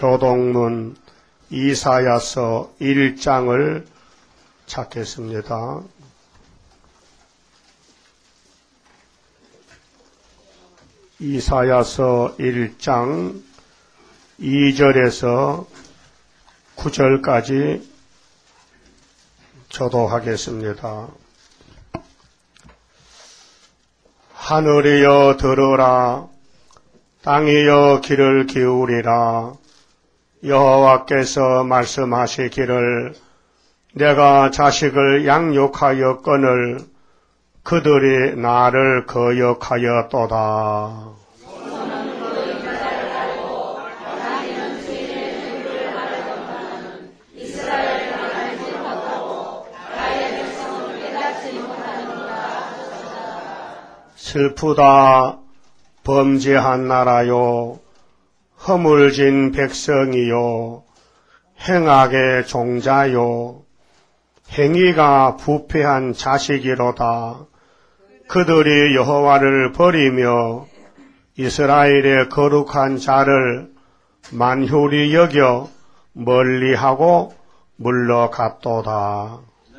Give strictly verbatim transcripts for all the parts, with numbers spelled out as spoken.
교동문 이사야서 일 장을 찾겠습니다. 이사야서 일 장 이 절에서 구 절까지 저도하겠습니다. 하늘이여 들으라, 땅이여 귀를 기울이라. 여호와께서 말씀하시기를 내가 자식을 양육하였거늘 그들이 나를 거역하였도다. 슬프다 범죄한 나라요, 허물진 백성이요, 행악의 종자요, 행위가 부패한 자식이로다. 그들이 여호와를 버리며 이스라엘의 거룩한 자를 만효리 여겨 멀리하고 물러갔도다.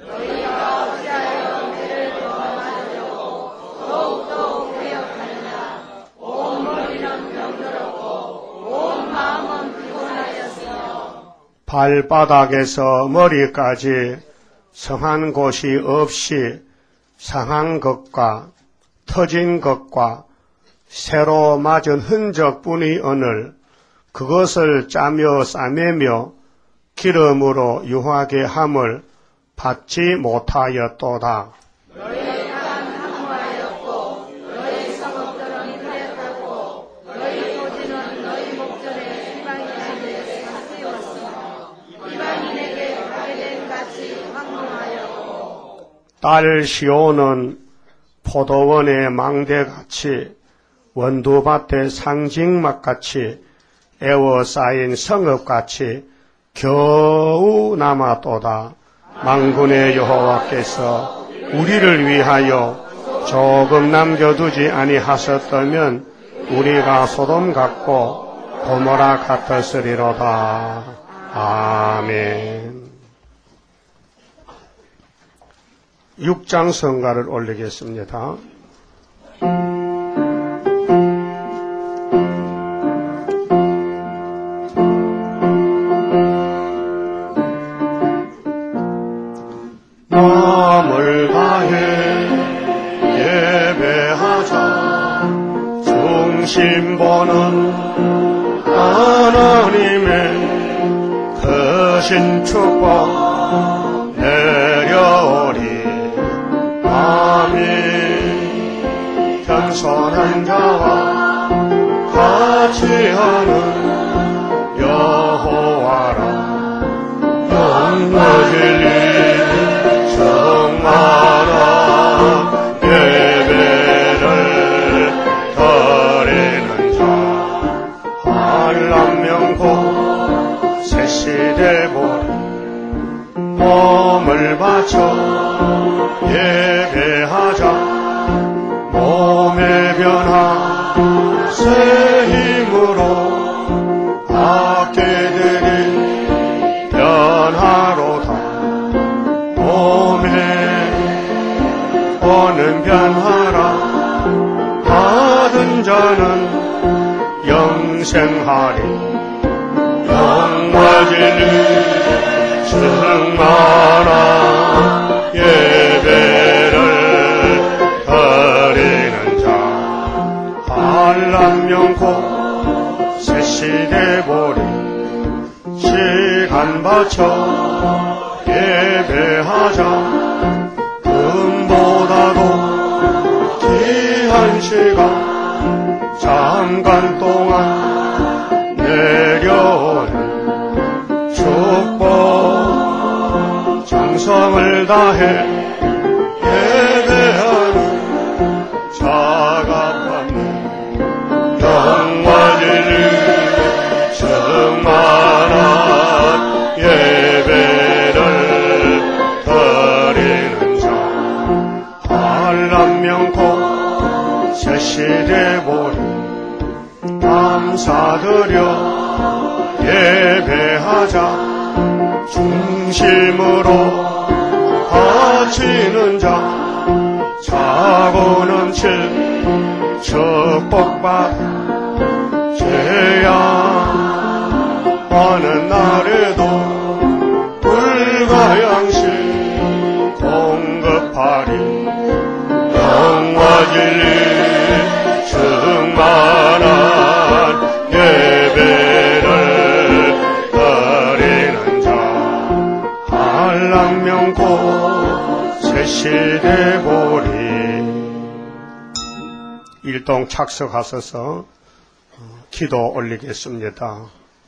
발바닥에서 머리까지 성한 곳이 없이 상한 것과 터진 것과 새로 맞은 흔적뿐이오늘 그것을 짜며 싸매며 기름으로 유하게 함을 받지 못하였도다. 너희의 땅 황무하였고 너희 성읍들은 그랬다고 너희 토지는 너희 목전에 이방인에게 삭히었으며 이방인에게 가게된 같이 황무하였고 딸 시온은 포도원의 망대같이 원두밭의 상징막같이 에워싸인 성읍같이 겨우 남았도다. 만군의 여호와께서 우리를 위하여 조금 남겨두지 아니하셨다면 우리가 소돔 같고 고모라 같았으리로다. 아멘. 육 장 성가를 올리겠습니다. 마음을 다해 예배하자. 중심 보는 하나님의 크신 축복 내려오리. 마음이 겸손한 자와 같이 하는 여호와라. 영광 진리 성만한 예배를 드리는 자. 한람명곡 새시대 보리 몸을 바쳐 예배하자. 몸의 변화 새 힘으로 악계들이 변화로다. 몸에 오는 변화라. 받은 자는 영생하리. 영광 진리 충만한 예배를 드리는 자. 한람명곡 새시대 보리 시간 바쳐 예배하자. 금보다도 귀한 시간 잠깐 동안 내려오는 축복 정성을 다해 예배하는 자가 받는 영광 진리 충만한 예배를 드리는 자. 한람명곡 새시대 보리 감사드리 드려 예배하자. 중심으로 바치는 자, 자고 넘칠 축복받 죄야 어느 날에도 불과 양식 공급하리. 영과 진리 충만한 예배를 드리는 자, 한랑명고 새시대 보리. 일동 착석하셔서 기도 올리겠습니다.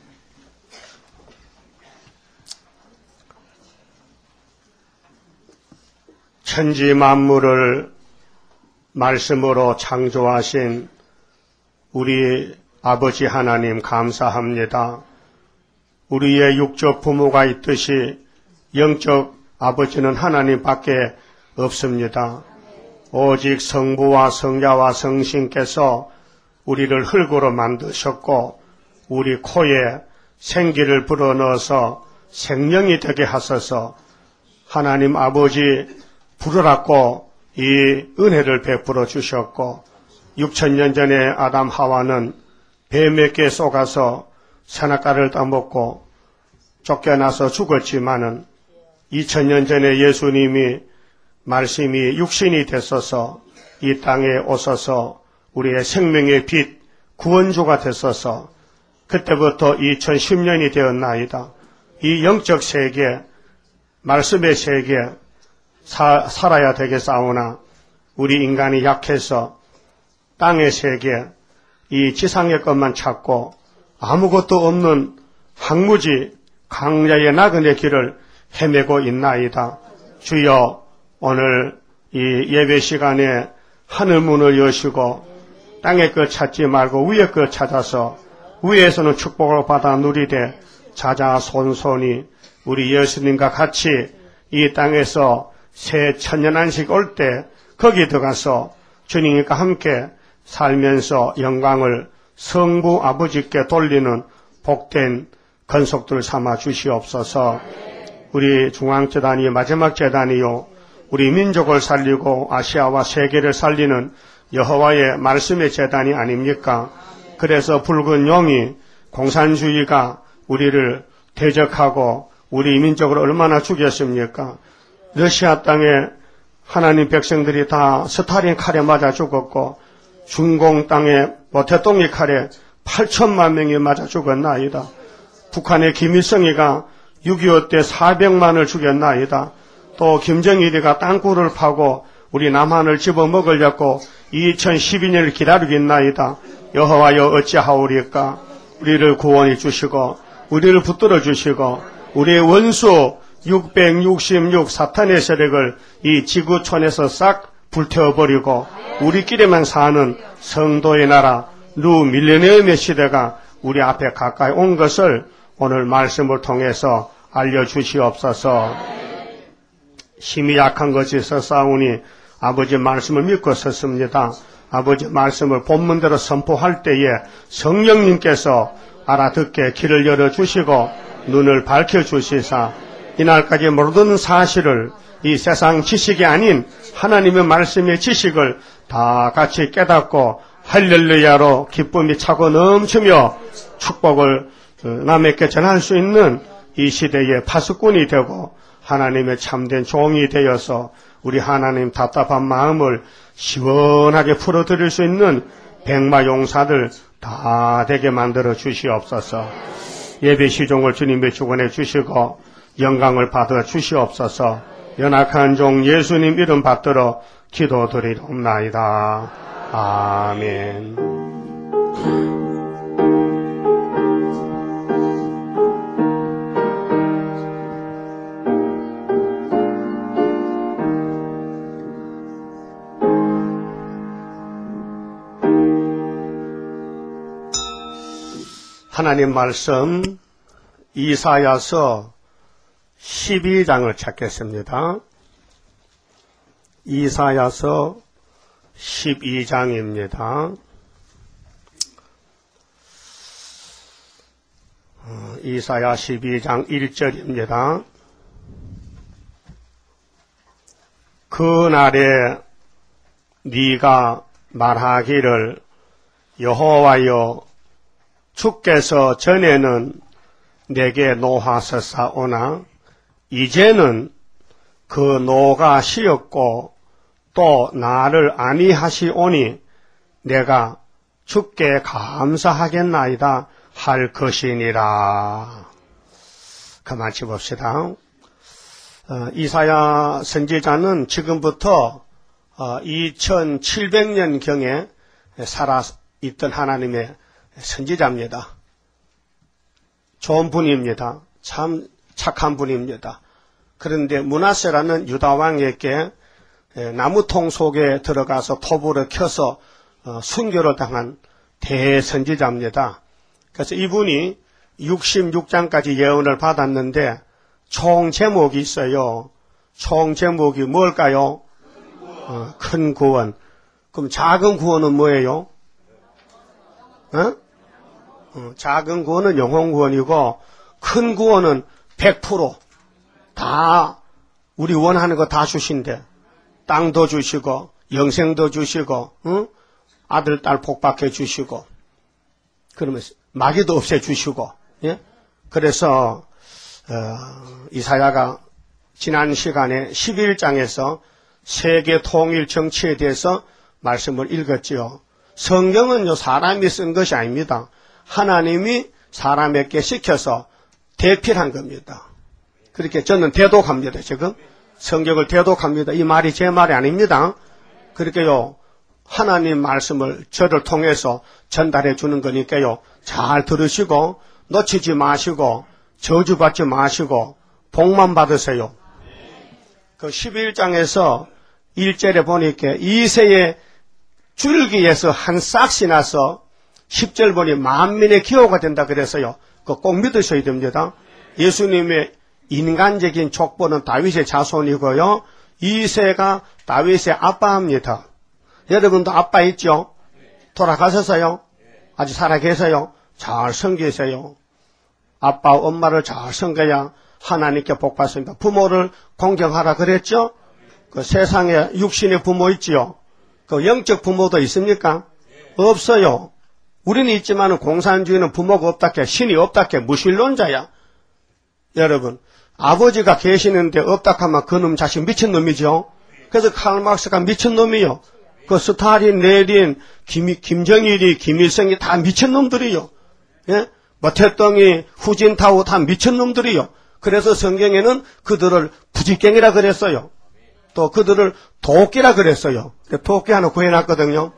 천지 만물을 말씀으로 창조하신 우리 아버지 하나님 감사합니다. 우리의 육적 부모가 있듯이 영적 아버지는 하나님밖에 없습니다. 오직 성부와 성자와 성신께서 우리를 흙으로 만드셨고 우리 코에 생기를 불어넣어서 생명이 되게 하셔서 하나님 아버지 부르라고 이 은혜를 베풀어 주셨고, 육천 년 전에 아담 하와는 뱀에게 속아서 선악과를 따먹고 쫓겨나서 죽었지만은 이천 년 전에 예수님이 말씀이 육신이 됐어서 이 땅에 오셔서 우리의 생명의 빛 구원주가 됐어서 그때부터 이천십 년이 되었나이다. 이 영적 세계, 말씀의 세계 사, 살아야 되겠사오나 우리 인간이 약해서 땅의 세계, 이 지상의 것만 찾고 아무것도 없는 황무지 강야의 나그네 길을 헤매고 있나이다. 주여, 오늘 이 예배 시간에 하늘 문을 여시고 땅의 것 찾지 말고 위의 것 찾아서 위에서는 축복을 받아 누리되 자자손손이 우리 예수님과 같이 이 땅에서 새 천년안식 올 때 거기 들어가서 주님과 함께 살면서 영광을 성부 아버지께 돌리는 복된 건속들 삼아 주시옵소서. 우리 중앙재단이 마지막 재단이요, 우리 민족을 살리고 아시아와 세계를 살리는 여호와의 말씀의 재단이 아닙니까? 그래서 붉은 용이 공산주의가 우리를 대적하고 우리 민족을 얼마나 죽였습니까? 러시아 땅에 하나님 백성들이 다 스탈린 칼에 맞아 죽었고 중공 땅에 모태똥이 칼에 팔천만 명이 맞아 죽었나이다. 북한의 김일성이가 육이오 때 사백만을 죽였나이다. 또 김정일이가 땅굴을 파고 우리 남한을 집어먹으려고 이천십이 년을 기다리고 있나이다. 여호와여 어찌하오리까? 우리를 구원해 주시고 우리를 붙들어 주시고 우리의 원수 육백육십육 사탄의 세력을 이 지구촌에서 싹 불태워버리고 우리끼리만 사는 성도의 나라 누 밀레니엄의 시대가 우리 앞에 가까이 온 것을 오늘 말씀을 통해서 알려주시옵소서. 힘이 약한 것이 있었사오니 아버지 말씀을 믿고 섰습니다. 아버지 말씀을 본문대로 선포할 때에 성령님께서 알아듣게 길을 열어주시고 눈을 밝혀주시사 이날까지 모르던 사실을 이 세상 지식이 아닌 하나님의 말씀의 지식을 다 같이 깨닫고 할렐루야로 기쁨이 차고 넘치며 축복을 남에게 전할 수 있는 이 시대의 파수꾼이 되고 하나님의 참된 종이 되어서 우리 하나님 답답한 마음을 시원하게 풀어드릴 수 있는 백마용사들 다 되게 만들어 주시옵소서. 예배 시종을 주님의 주관해 주시고 영광을 받아 주시옵소서. 연약한 종 예수님 이름 받들어 기도드리옵나이다. 아멘. 하나님 말씀 이사야서 십이 장을 찾겠습니다. 이사야서 십이 장입니다. 이사야 십이 장 일 절입니다. 그날에 네가 말하기를 여호와여 주께서 전에는 내게 노하셨사오나 이제는 그 노가 쉬었고 또 나를 아니하시오니 내가 주께 감사하겠나이다 할 것이니라. 그만치 봅시다. 어, 이사야 선지자는 지금부터 어, 이천칠백 년경에 살아있던 하나님의 선지자입니다. 좋은 분입니다. 참 착한 분입니다. 그런데 므낫세라는 유다왕에게 나무통 속에 들어가서 토불을 켜서 순교를 당한 대선지자입니다. 그래서 이분이 육십육 장까지 예언을 받았는데 총 제목이 있어요. 총 제목이 뭘까요? 어, 큰 구원. 그럼 작은 구원은 뭐예요? 어? 어, 작은 구원은 영혼 구원이고 큰 구원은 백 퍼센트 다 우리 원하는 거 다 주신대. 땅도 주시고 영생도 주시고 응? 아들 딸 복박해 주시고 그러면서 마귀도 없애 주시고 예? 그래서 어, 이사야가 지난 시간에 십일 장에서 세계 통일 정치에 대해서 말씀을 읽었지요. 성경은요 사람이 쓴 것이 아닙니다. 하나님이 사람에게 시켜서 대필한 겁니다. 그렇게 저는 대독합니다. 지금 성경을 대독합니다. 이 말이 제 말이 아닙니다. 그렇게요 하나님 말씀을 저를 통해서 전달해 주는 거니까요 잘 들으시고 놓치지 마시고 저주받지 마시고 복만 받으세요. 그 십일 장에서 일 절에 보니까 이새의 줄기에서 한 싹이 나서 십 절 보니 만민의 기호가 된다 그래서요. 그거 꼭 믿으셔야 됩니다. 예수님의 인간적인 족보는 다윗의 자손이고요. 이새가 다윗의 아빠입니다. 여러분도 아빠 있죠? 돌아가셨어요? 아직 살아계세요? 잘 섬기세요. 아빠, 엄마를 잘 섬겨야 하나님께 복 받습니다. 부모를 공경하라 그랬죠? 그 세상에 육신의 부모 있지요? 그 영적 부모도 있습니까? 없어요. 우리는 있지만 공산주의는 부모가 없다게 신이 없다게 무신론자야. 여러분 아버지가 계시는데 없다 하면 그놈 자식 미친놈이죠. 그래서 칼막스가 미친놈이요. 그 스탈린, 레닌, 김, 김정일이, 김일성이 다 미친놈들이요. 예? 뭐 태동이, 후진타오 다 미친놈들이요. 그래서 성경에는 그들을 부지깽이라 그랬어요. 또 그들을 도끼라 그랬어요. 도끼 하나 구해놨거든요.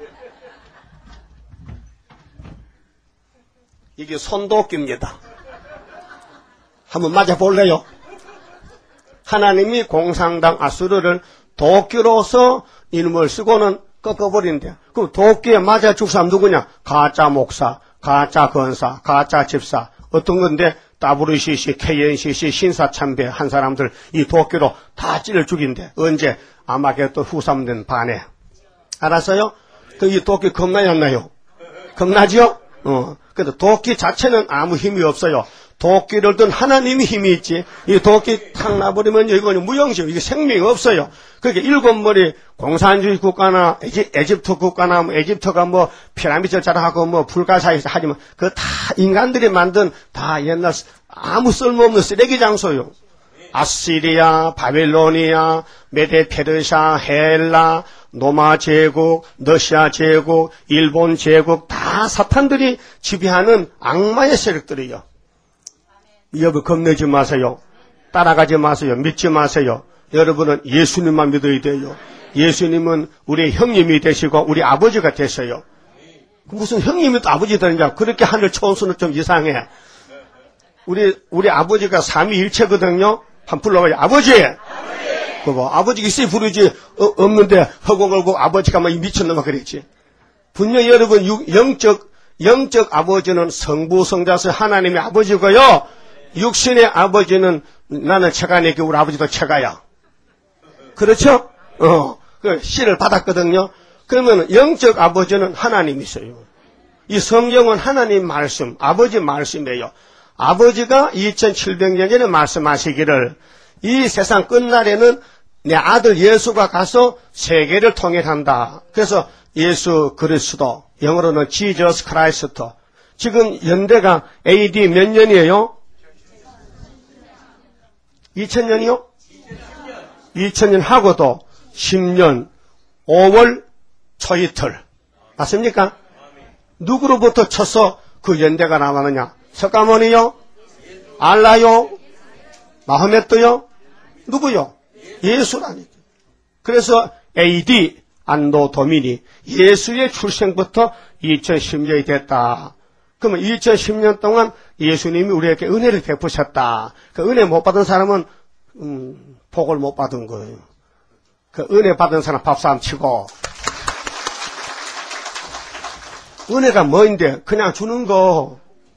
이게 손도끼입니다. 한번 맞아볼래요? 하나님이 공산당 아수르를 도끼로서 이름을 쓰고는 꺾어버린대. 그럼 도끼에 맞아 죽 사람 누구냐? 가짜 목사, 가짜 건사, 가짜 집사. 어떤 건데 더블유씨씨, 케이엔씨씨, 신사참배 한 사람들 이 도끼로 다 찔러 죽인대. 언제? 아마겟돈 후삼된 반에. 알았어요? 그 이 도끼 겁나요, 안 나요? 겁나지요? 어. 근데 도끼 자체는 아무 힘이 없어요. 도끼를 든 하나님이 힘이 있지. 이 도끼 탁 놔버리면 이거는 무용지요. 이게 생명이 없어요. 그러니까 일곱 머리 공산주의 국가나 에지, 에집트 국가나 뭐 에집트가 뭐 피라미드 자라하고 뭐 불가사에서 하지만 그 다 인간들이 만든 다 옛날 아무 쓸모없는 쓰레기 장소요. 아시리아, 바빌로니아, 메데 페르시아, 헬라, 로마 제국, 러시아 제국, 일본 제국 다 사탄들이 지배하는 악마의 세력들이요. 여러분 겁내지 마세요. 따라가지 마세요. 믿지 마세요. 여러분은 예수님만 믿어야 돼요. 예수님은 우리의 형님이 되시고 우리 아버지가 되셔요. 무슨 형님이 또 아버지 되느냐. 그렇게 하늘 천수는 좀 이상해. 우리 우리 아버지가 삼위일체거든요. 한 불러봐요. 아버지! 아버지! 그거 아버지가 있어야 부르지. 어, 없는데 허공 걸고 아버지가 막 미쳤나봐 그랬지. 분명히 여러분 영적 영적 아버지는 성부 성자서 하나님의 아버지고요. 육신의 아버지는 나는 체가니까 우리 아버지도 체가야. 그렇죠? 어, 그 씨를 받았거든요. 그러면 영적 아버지는 하나님이세요. 이 성경은 하나님 말씀, 아버지 말씀이에요. 아버지가 이천칠백 년 전에 말씀하시기를 이 세상 끝날에는 내 아들 예수가 가서 세계를 통일한다. 그래서 예수 그리스도, 영어로는 Jesus Christ. 지금 연대가 에이디 몇 년이에요? 이천 년이요? 이천 년 하고도 십 년 오월 초이틀. 맞습니까? 누구로부터 쳐서 그 연대가 나왔느냐? 석가모니요? 알라요? 마호메트요? 누구요? 예수라니까. 그래서 에이디 안노 도미니 예수의 출생부터 이천십 년이 됐다. 그러면 이천십 년 동안 예수님이 우리에게 은혜를 베푸셨다. 그 은혜 못 받은 사람은 음, 복을 못 받은 거예요. 그 은혜 받은 사람 박수 한번 치고. 은혜가 뭐인데 그냥 주는 거.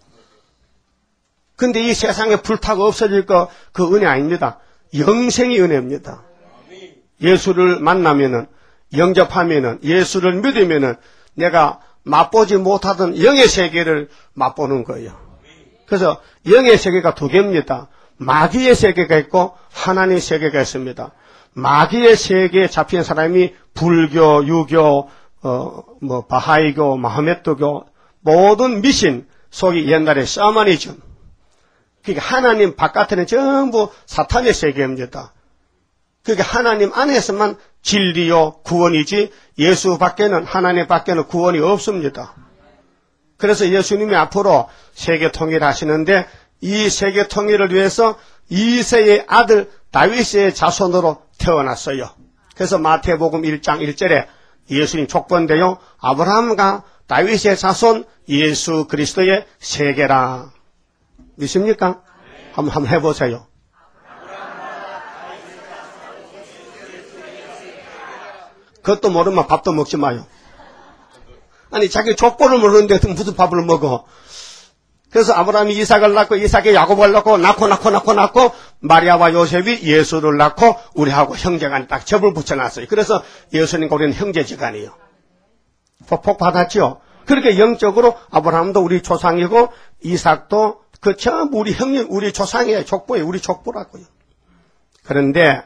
근데 이 세상에 불타고 없어질 거 그 은혜 아닙니다. 영생이 은혜입니다. 예수를 만나면은 영접하면은 예수를 믿으면은 내가 맛보지 못하던 영의 세계를 맛보는 거예요. 그래서 영의 세계가 두 개입니다. 마귀의 세계가 있고 하나님의 세계가 있습니다. 마귀의 세계에 잡힌 사람이 불교, 유교, 어, 뭐 바하이교, 마호메트교 모든 미신 속이 옛날에 샤머니즘. 그러니까 하나님 바깥에는 전부 사탄의 세계입니다. 그러니까 하나님 안에서만 진리요 구원이지 예수 밖에는 하나님 밖에는 구원이 없습니다. 그래서 예수님이 앞으로 세계 통일하시는데 이 세계 통일을 위해서 이세의 아들 다윗의 자손으로 태어났어요. 그래서 마태복음 일 장 일 절에 예수님 족본인데요. 아브라함과 다윗의 자손 예수 그리스도의 세계라. 믿습니까? 한번, 한번 해보세요. 그것도 모르면 밥도 먹지 마요. 아니 자기 족보를 모르는데 무슨 밥을 먹어. 그래서 아브라함이 이삭을 낳고 이삭이 야곱을 낳고 낳고 낳고 낳고 낳고 마리아와 요셉이 예수를 낳고 우리하고 형제간에 딱 접을 붙여놨어요. 그래서 예수님과 우리는 형제지간이에요. 복 받았죠. 그렇게 영적으로 아브라함도 우리 조상이고 이삭도 그 전부 우리 형님 우리 조상이에요. 족보예요. 우리 족보라고요. 그런데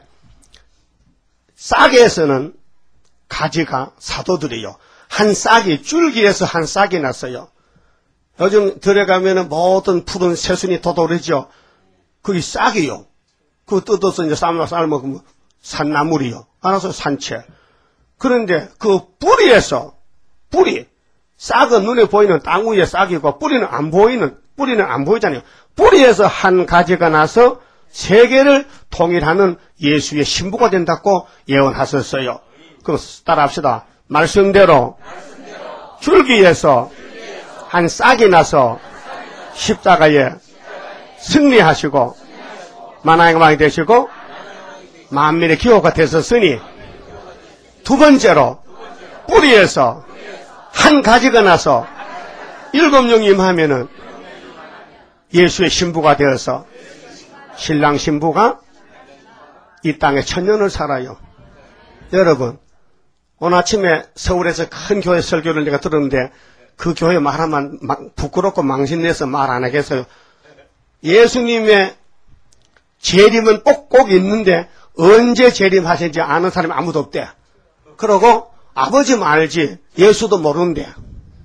싹에서는 가지가 사도들이요. 한 싹이 줄기에서 한 싹이 났어요. 요즘 들어가면은 모든 푸른 새순이 돋아오르죠. 그게 싹이요. 그거 뜯어서 이제 삶아 삶으면 산나물이요. 알아서 산채. 그런데 그 뿌리에서 뿌리 싹은 눈에 보이는 땅 위에 싹이고 뿌리는 안 보이는 뿌리는 안 보이잖아요. 뿌리에서 한 가지가 나서 세계를 통일하는 예수의 신부가 된다고 예언하셨어요. 그럼 따라합시다. 말씀대로, 말씀대로 줄기에서, 줄기에서 한 싹이 나서 십자가에, 십자가에 승리하시고, 승리하시고 만왕의 왕이 되시고 만민의 기호가 되셨으니 두 번째로 뿌리에서 한 가지가 나서 일곱 명이 임하면은 예수의 신부가 되어서 신랑 신부가 이 땅에 천년을 살아요. 여러분 오늘 아침에 서울에서 큰 교회 설교를 내가 들었는데 그 교회 말하면 부끄럽고 망신내서 말 안 하겠어요. 예수님의 재림은 꼭꼭 있는데 언제 재림하신지 아는 사람이 아무도 없대. 그러고 아버지 말지 예수도 모르는데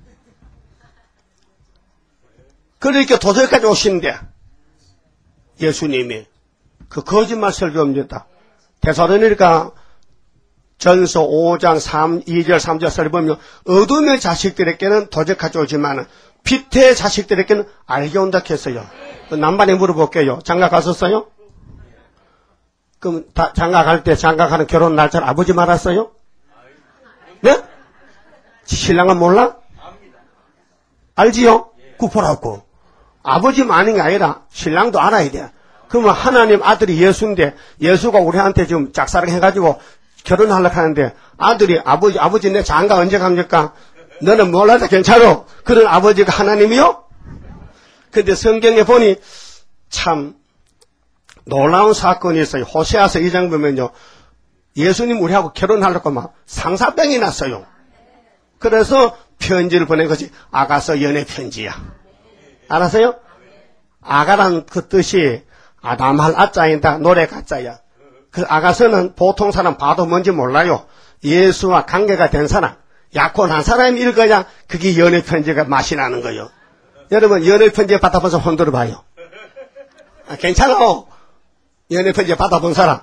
그러니까 도저히까지 오시는데 예수님이 그 거짓말 설교입니다. 데살로니가 전서 오 장 이 절 삼 절을 보면 어둠의 자식들에게는 도적하지 오지만 빛의 자식들에게는 알게 온다 했어요. 남반에 물어볼게요. 장가 갔었어요? 그럼 다 장가 갈 때 장가가는 결혼 날짜를 아버지 말았어요? 네? 신랑은 몰라? 알지요? 구포라고. 아버지만 아닌 게 아니라 신랑도 알아야 돼. 그러면 하나님 아들이 예수인데 예수가 우리한테 지금 짝사랑 해가지고 결혼하려고 하는데 아들이 아버지 아버지 내 장가 언제 갑니까? 너는 몰라도 괜찮아. 그런 아버지가 하나님이요? 근데 성경에 보니 참 놀라운 사건이 있어요. 호세아서 이 장 보면요. 예수님 우리하고 결혼하려고 막 상사병이 났어요. 그래서 편지를 보낸 것이 아가서 연애 편지야. 알았어요? 아가란 그 뜻이 아담할 아자인다 노래 가짜야. 그 아가서는 보통 사람 봐도 뭔지 몰라요. 예수와 관계가 된 사람, 약혼한 사람이 읽어야 그게 연애 편지가 맛이 나는 거예요. 여러분 연애 편지 받아봐서 흔들어 봐요. 아, 괜찮아. 연애 편지 받아본 사람.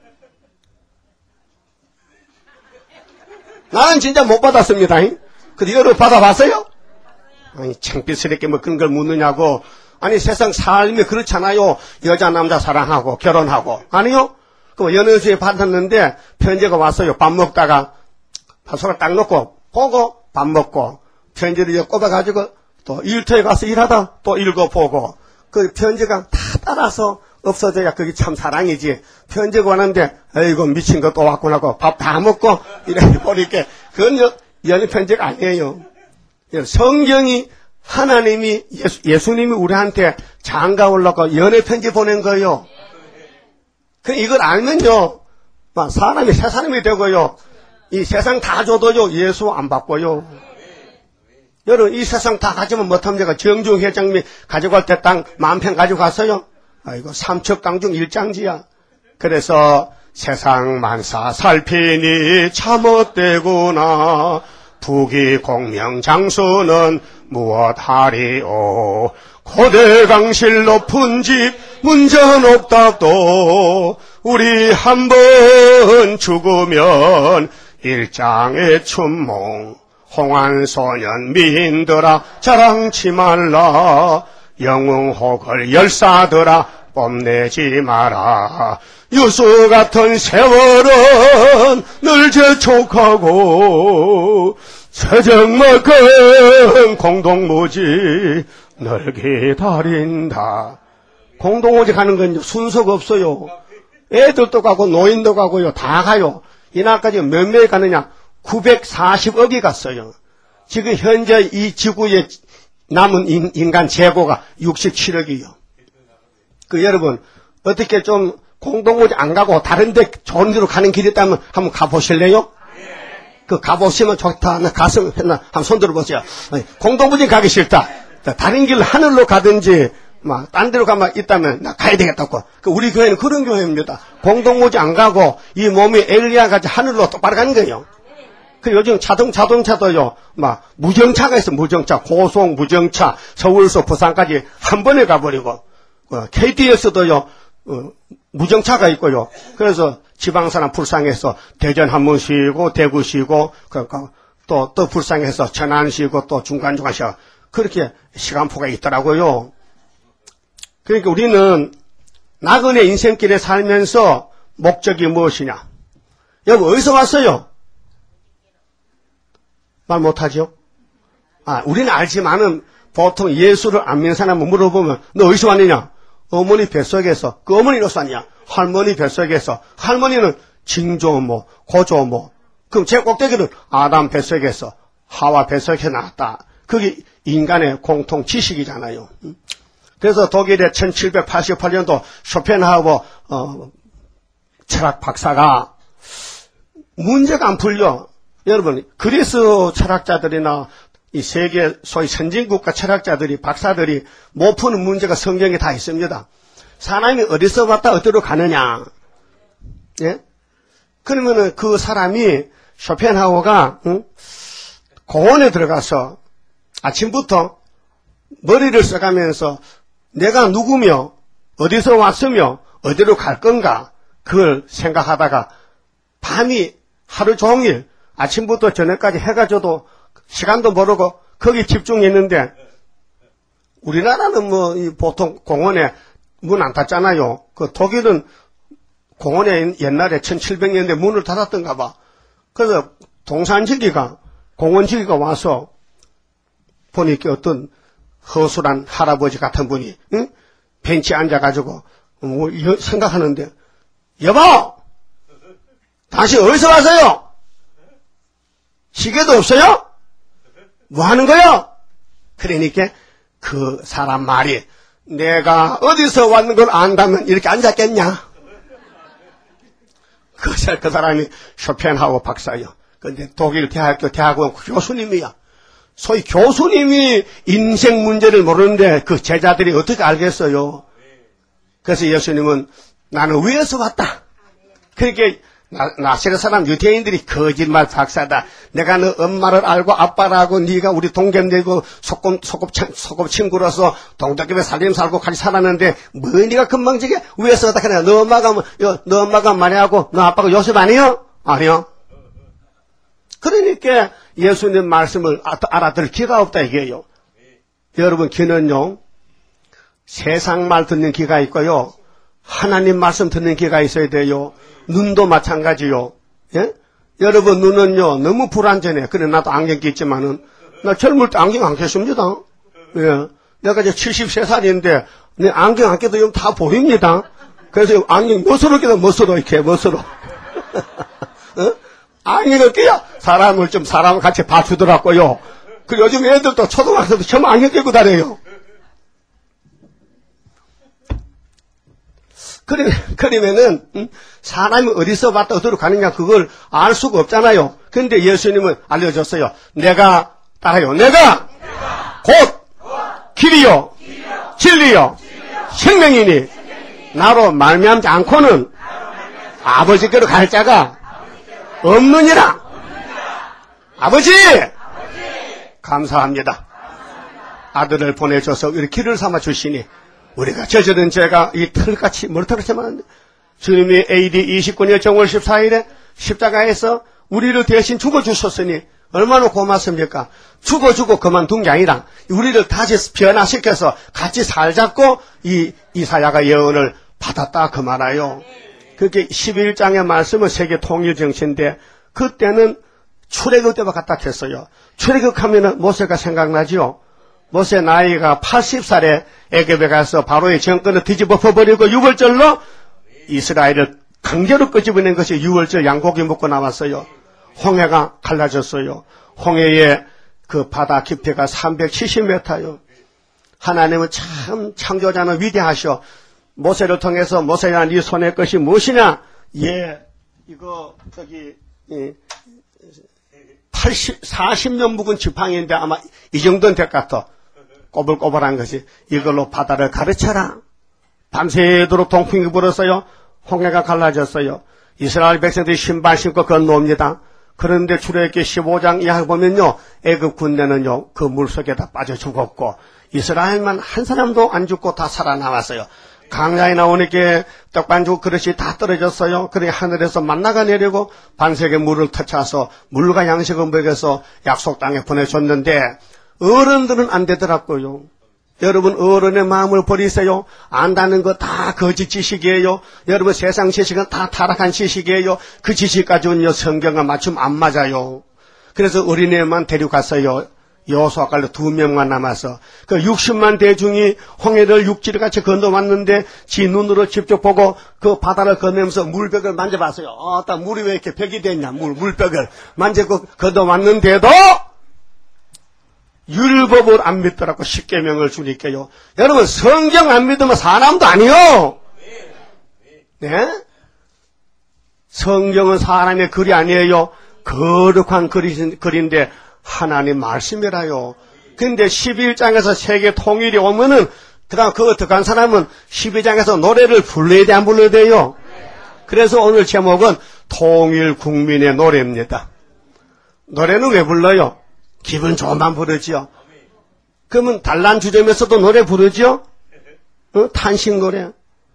나는 진짜 못 받았습니다. 근데 여러분 받아봤어요? 아니 창피스럽게 뭐 그런 걸 묻느냐고. 아니 세상 삶이 그렇잖아요. 여자 남자 사랑하고 결혼하고. 아니요? 그 연애수에 받았는데 편지가 왔어요. 밥 먹다가 파소를 딱 놓고 보고 밥 먹고 편지를 꼽아가지고 또 일터에 가서 일하다 또 읽어보고 그 편지가 다 따라서 없어져야 그게 참 사랑이지. 편지가 왔는데 에이구 미친 거 또 왔구나 하고 밥 다 먹고 이렇게 보니까 그건 연애 편지가 아니에요. 성경이 하나님이 예수, 예수님이 우리한테 장가 올라고 연애 편지 보낸 거예요. 그 이걸 알면요, 막 사람이 새 사람이 되고요. 이 세상 다 줘도요 예수 안 받고요. 여러분 이 세상 다 가지면 못합니까? 정중 회장님이 가져갈 때 땅 만평 가져갔어요. 아이고 삼척 땅 중 일장지야. 그래서 세상 만사 살피니 참헛되구나. 부귀 공명 장수는 무엇하리오. 고대강실 높은 집 문전 없다도 우리 한번 죽으면 일장의 춘몽. 홍안소년 미인들아 자랑치 말라. 영웅혹을 열사들아 뽐내지 마라. 유수 같은 세월은 늘 재촉하고 새적먹은 공동무지 늘 기다린다. 공동오지 가는 건 순서가 없어요. 애들도 가고 노인도 가고요. 다 가요. 이날까지 몇 명이 가느냐? 구백사십억이 갔어요. 지금 현재 이 지구에 남은 인, 인간 재고가 육십칠억이요. 그 여러분 어떻게 좀 공동오지 안 가고 다른 데 좋은 데로 가는 길이 있다면 한번 가보실래요? 그 가보시면 좋다. 나 가슴 했나 한번 손 들어보세요. 공동오지 가기 싫다. 다른 길 하늘로 가든지 막 딴 데로 가면 있다면 나 가야 되겠다고. 그 우리 교회는 그런 교회입니다. 공동오지 안 가고 이 몸이 엘리야 같이 하늘로 똑바로 가는 거예요. 그 요즘 자동 자동차도요, 막 무정차가 있어. 무정차, 고속 무정차, 서울서 부산까지 한 번에 가버리고, 어, 케이티엑스도요 어, 무정차가 있고요. 그래서 지방사람 불쌍해서 대전 한 번 쉬고 대구 쉬고 그러니까 또 또 불쌍해서 천안 쉬고 또 중간 중간 쉬고 그렇게 시간표가 있더라고요. 그러니까 우리는 나그네 인생길에 살면서 목적이 무엇이냐? 여러분 어디서 왔어요? 말 못하죠? 아, 우리는 알지만은 보통 예수를 안 믿는 사람을 물어보면 너 어디서 왔느냐? 어머니 뱃속에서. 그 어머니는 어디서 왔냐? 할머니 뱃속에서. 할머니는 징조모, 고조모. 그럼 제 꼭대기는 아담 뱃속에서 하와 뱃속에 나왔다. 그게 인간의 공통 지식이잖아요. 그래서 독일의 천칠백팔십팔 년도 쇼펜하우어 어, 철학 박사가 문제가 안 풀려. 여러분 그리스 철학자들이나 이 세계 소위 선진국가 철학자들이 박사들이 못 푸는 문제가 성경에 다 있습니다. 사람이 어디서 왔다 어디로 가느냐. 예? 그러면은 그 사람이 쇼펜하우어가 응? 공원에 들어가서 아침부터 머리를 써가면서 내가 누구며 어디서 왔으며 어디로 갈 건가 그걸 생각하다가 밤이 하루 종일 아침부터 저녁까지 해가 져도 시간도 모르고 거기 집중했는데 우리나라는 뭐 보통 공원에 문 안 닫잖아요. 그 독일은 공원에 옛날에 천칠백 년대 문을 닫았던가 봐. 그래서 동산지기가 공원지기가 와서 보니까 어떤 허술한 할아버지 같은 분이 응? 벤치에 앉아가지고 뭐 생각하는데 여보! 당신 어디서 왔어요? 시계도 없어요? 뭐 하는 거요? 그러니까 그 사람 말이 내가 어디서 왔는 걸 안다면 이렇게 앉았겠냐? 그, 그 사람이 쇼펜하우어 박사요. 근데 독일 대학교 대학원 교수님이야. 소위 교수님이 인생 문제를 모르는데 그 제자들이 어떻게 알겠어요? 그래서 예수님은 나는 위에서 왔다. 그렇게 나사렛 사람 유대인들이 거짓말 박사다. 내가 너 엄마를 알고 아빠를 알고 네가 우리 동갑내고 소꿉 소꿉 소꿉 친구로서 동덕집에 살림 살고 같이 살았는데 뭐 네가 금방지게 위에서 왔다. 그래 너 엄마가 뭐, 너 엄마가 마리아고 너 아빠가 요셉 아니요? 아니요. 그러니까 예수님 말씀을 알아들 기가 없다 이게요. 여러분 귀는요 세상 말 듣는 귀가 있고요 하나님 말씀 듣는 귀가 있어야 돼요. 눈도 마찬가지요. 예? 여러분 눈은요 너무 불안전해. 그래 나도 안경 끼지만은 나 젊을 때 안경 안 꼈습니다. 예. 내가 이제 칠십세 살인데 내 안경 안 껴도 다 보입니다. 그래서 안경 멋으로 껴도 멋으로 이렇게 멋으로. 어? 안경을 끼야 사람을 좀 사람을 같이 봐주더라고요. 그 요즘 애들도 초등학생도 전부 안경 끼고 다녀요. 그래, 그러면은, 음, 사람이 어디서 왔다 어디로 가느냐, 그걸 알 수가 없잖아요. 근데 예수님은 알려줬어요. 내가, 따라요. 내가, 내가 곧, 곧 길이요, 길이요 진리요, 진리요 생명이니, 생명이니 나로 말미암지 않고는, 나로 말미암지 아버지께로 갈 자가 없느니라. 없느니라. 아버지! 아버지! 감사합니다. 감사합니다. 아들을 보내줘서 이렇게 길을 삼아 주시니, 우리가 저지른 죄가 이 털같이 머리털같이 많은데 주님이 에이디 이십구 년 정월 십사일에 십자가에서 우리를 대신 죽어주셨으니 얼마나 고맙습니까? 죽어주고 그만둔 게 아니라 우리를 다시 변화시켜서 같이 살자고 이 이사야가 예언을 받았다 그 말아요. 그게 십일 장의 말씀은 세계 통일 정신인데 그때는 출애굽 때와 같다 했어요. 출애굽하면은 모세가 생각나지요. 모세 나이가 팔십 살에 애굽에 가서 바로의 정권을 뒤집어 버리고 유월절로 이스라엘을 강제로 끄집어낸 것이 유월절 양고기 먹고 나왔어요. 홍해가 갈라졌어요. 홍해의 그 바다 깊이가 삼백칠십 미터요. 하나님은 참 창조자는 위대하셔. 모세를 통해서 모세야 네 손의 것이 무엇이냐? 예, 이거 저기 예, 팔십, 사십 년 묵은 지팡이인데 아마 이 정도는 될 것 같아. 꼬불꼬불한 것이 이걸로 바다를 가르쳐라. 밤새도록 동풍이 불었어요. 홍해가 갈라졌어요. 이스라엘 백성들이 신발 신고 건너옵니다. 그런데 출애굽기 십오 장 이하 보면요. 애굽 군대는요. 그 물속에다 빠져 죽었고 이스라엘만 한 사람도 안 죽고 다 살아남았어요. 강야에 나오니까 떡반죽 그릇이 다 떨어졌어요. 그래 하늘에서 만나가 내리고 반석에 물을 터쳐서 물과 양식을 먹여서 약속 땅에 보내줬는데 어른들은 안 되더라고요. 여러분 어른의 마음을 버리세요. 안다는 거 다 거짓 지식이에요. 여러분 세상 지식은 다 타락한 지식이에요. 그 지식 가지고는요 성경과 맞춤 안 맞아요. 그래서 어린애만 데려갔어요. 여호수아 갈로 두 명만 남아서 그 육십만 대중이 홍해를 육지를 같이 건너왔는데 지 눈으로 직접 보고 그 바다를 건너면서 물벽을 만져봤어요. 어, 딱 물이 왜 이렇게 벽이 됐냐? 물 물벽을 만지고 건너왔는데도 율법을 안 믿더라고. 십계명을 주니까요. 여러분 성경 안 믿으면 사람도 아니요. 네? 성경은 사람의 글이 아니에요. 거룩한 글이, 글인데 하나님 말씀이라요. 근데 십일 장에서 세계 통일이 오면은 그다음 그거 들어간 사람은 십이 장에서 노래를 불러야 돼 안 불러야 돼요? 그래서 오늘 제목은 통일 국민의 노래입니다. 노래는 왜 불러요? 기분 좋으면 부르지요. 그러면 단란 주점에서도 노래 부르지요? 어? 탄식 노래.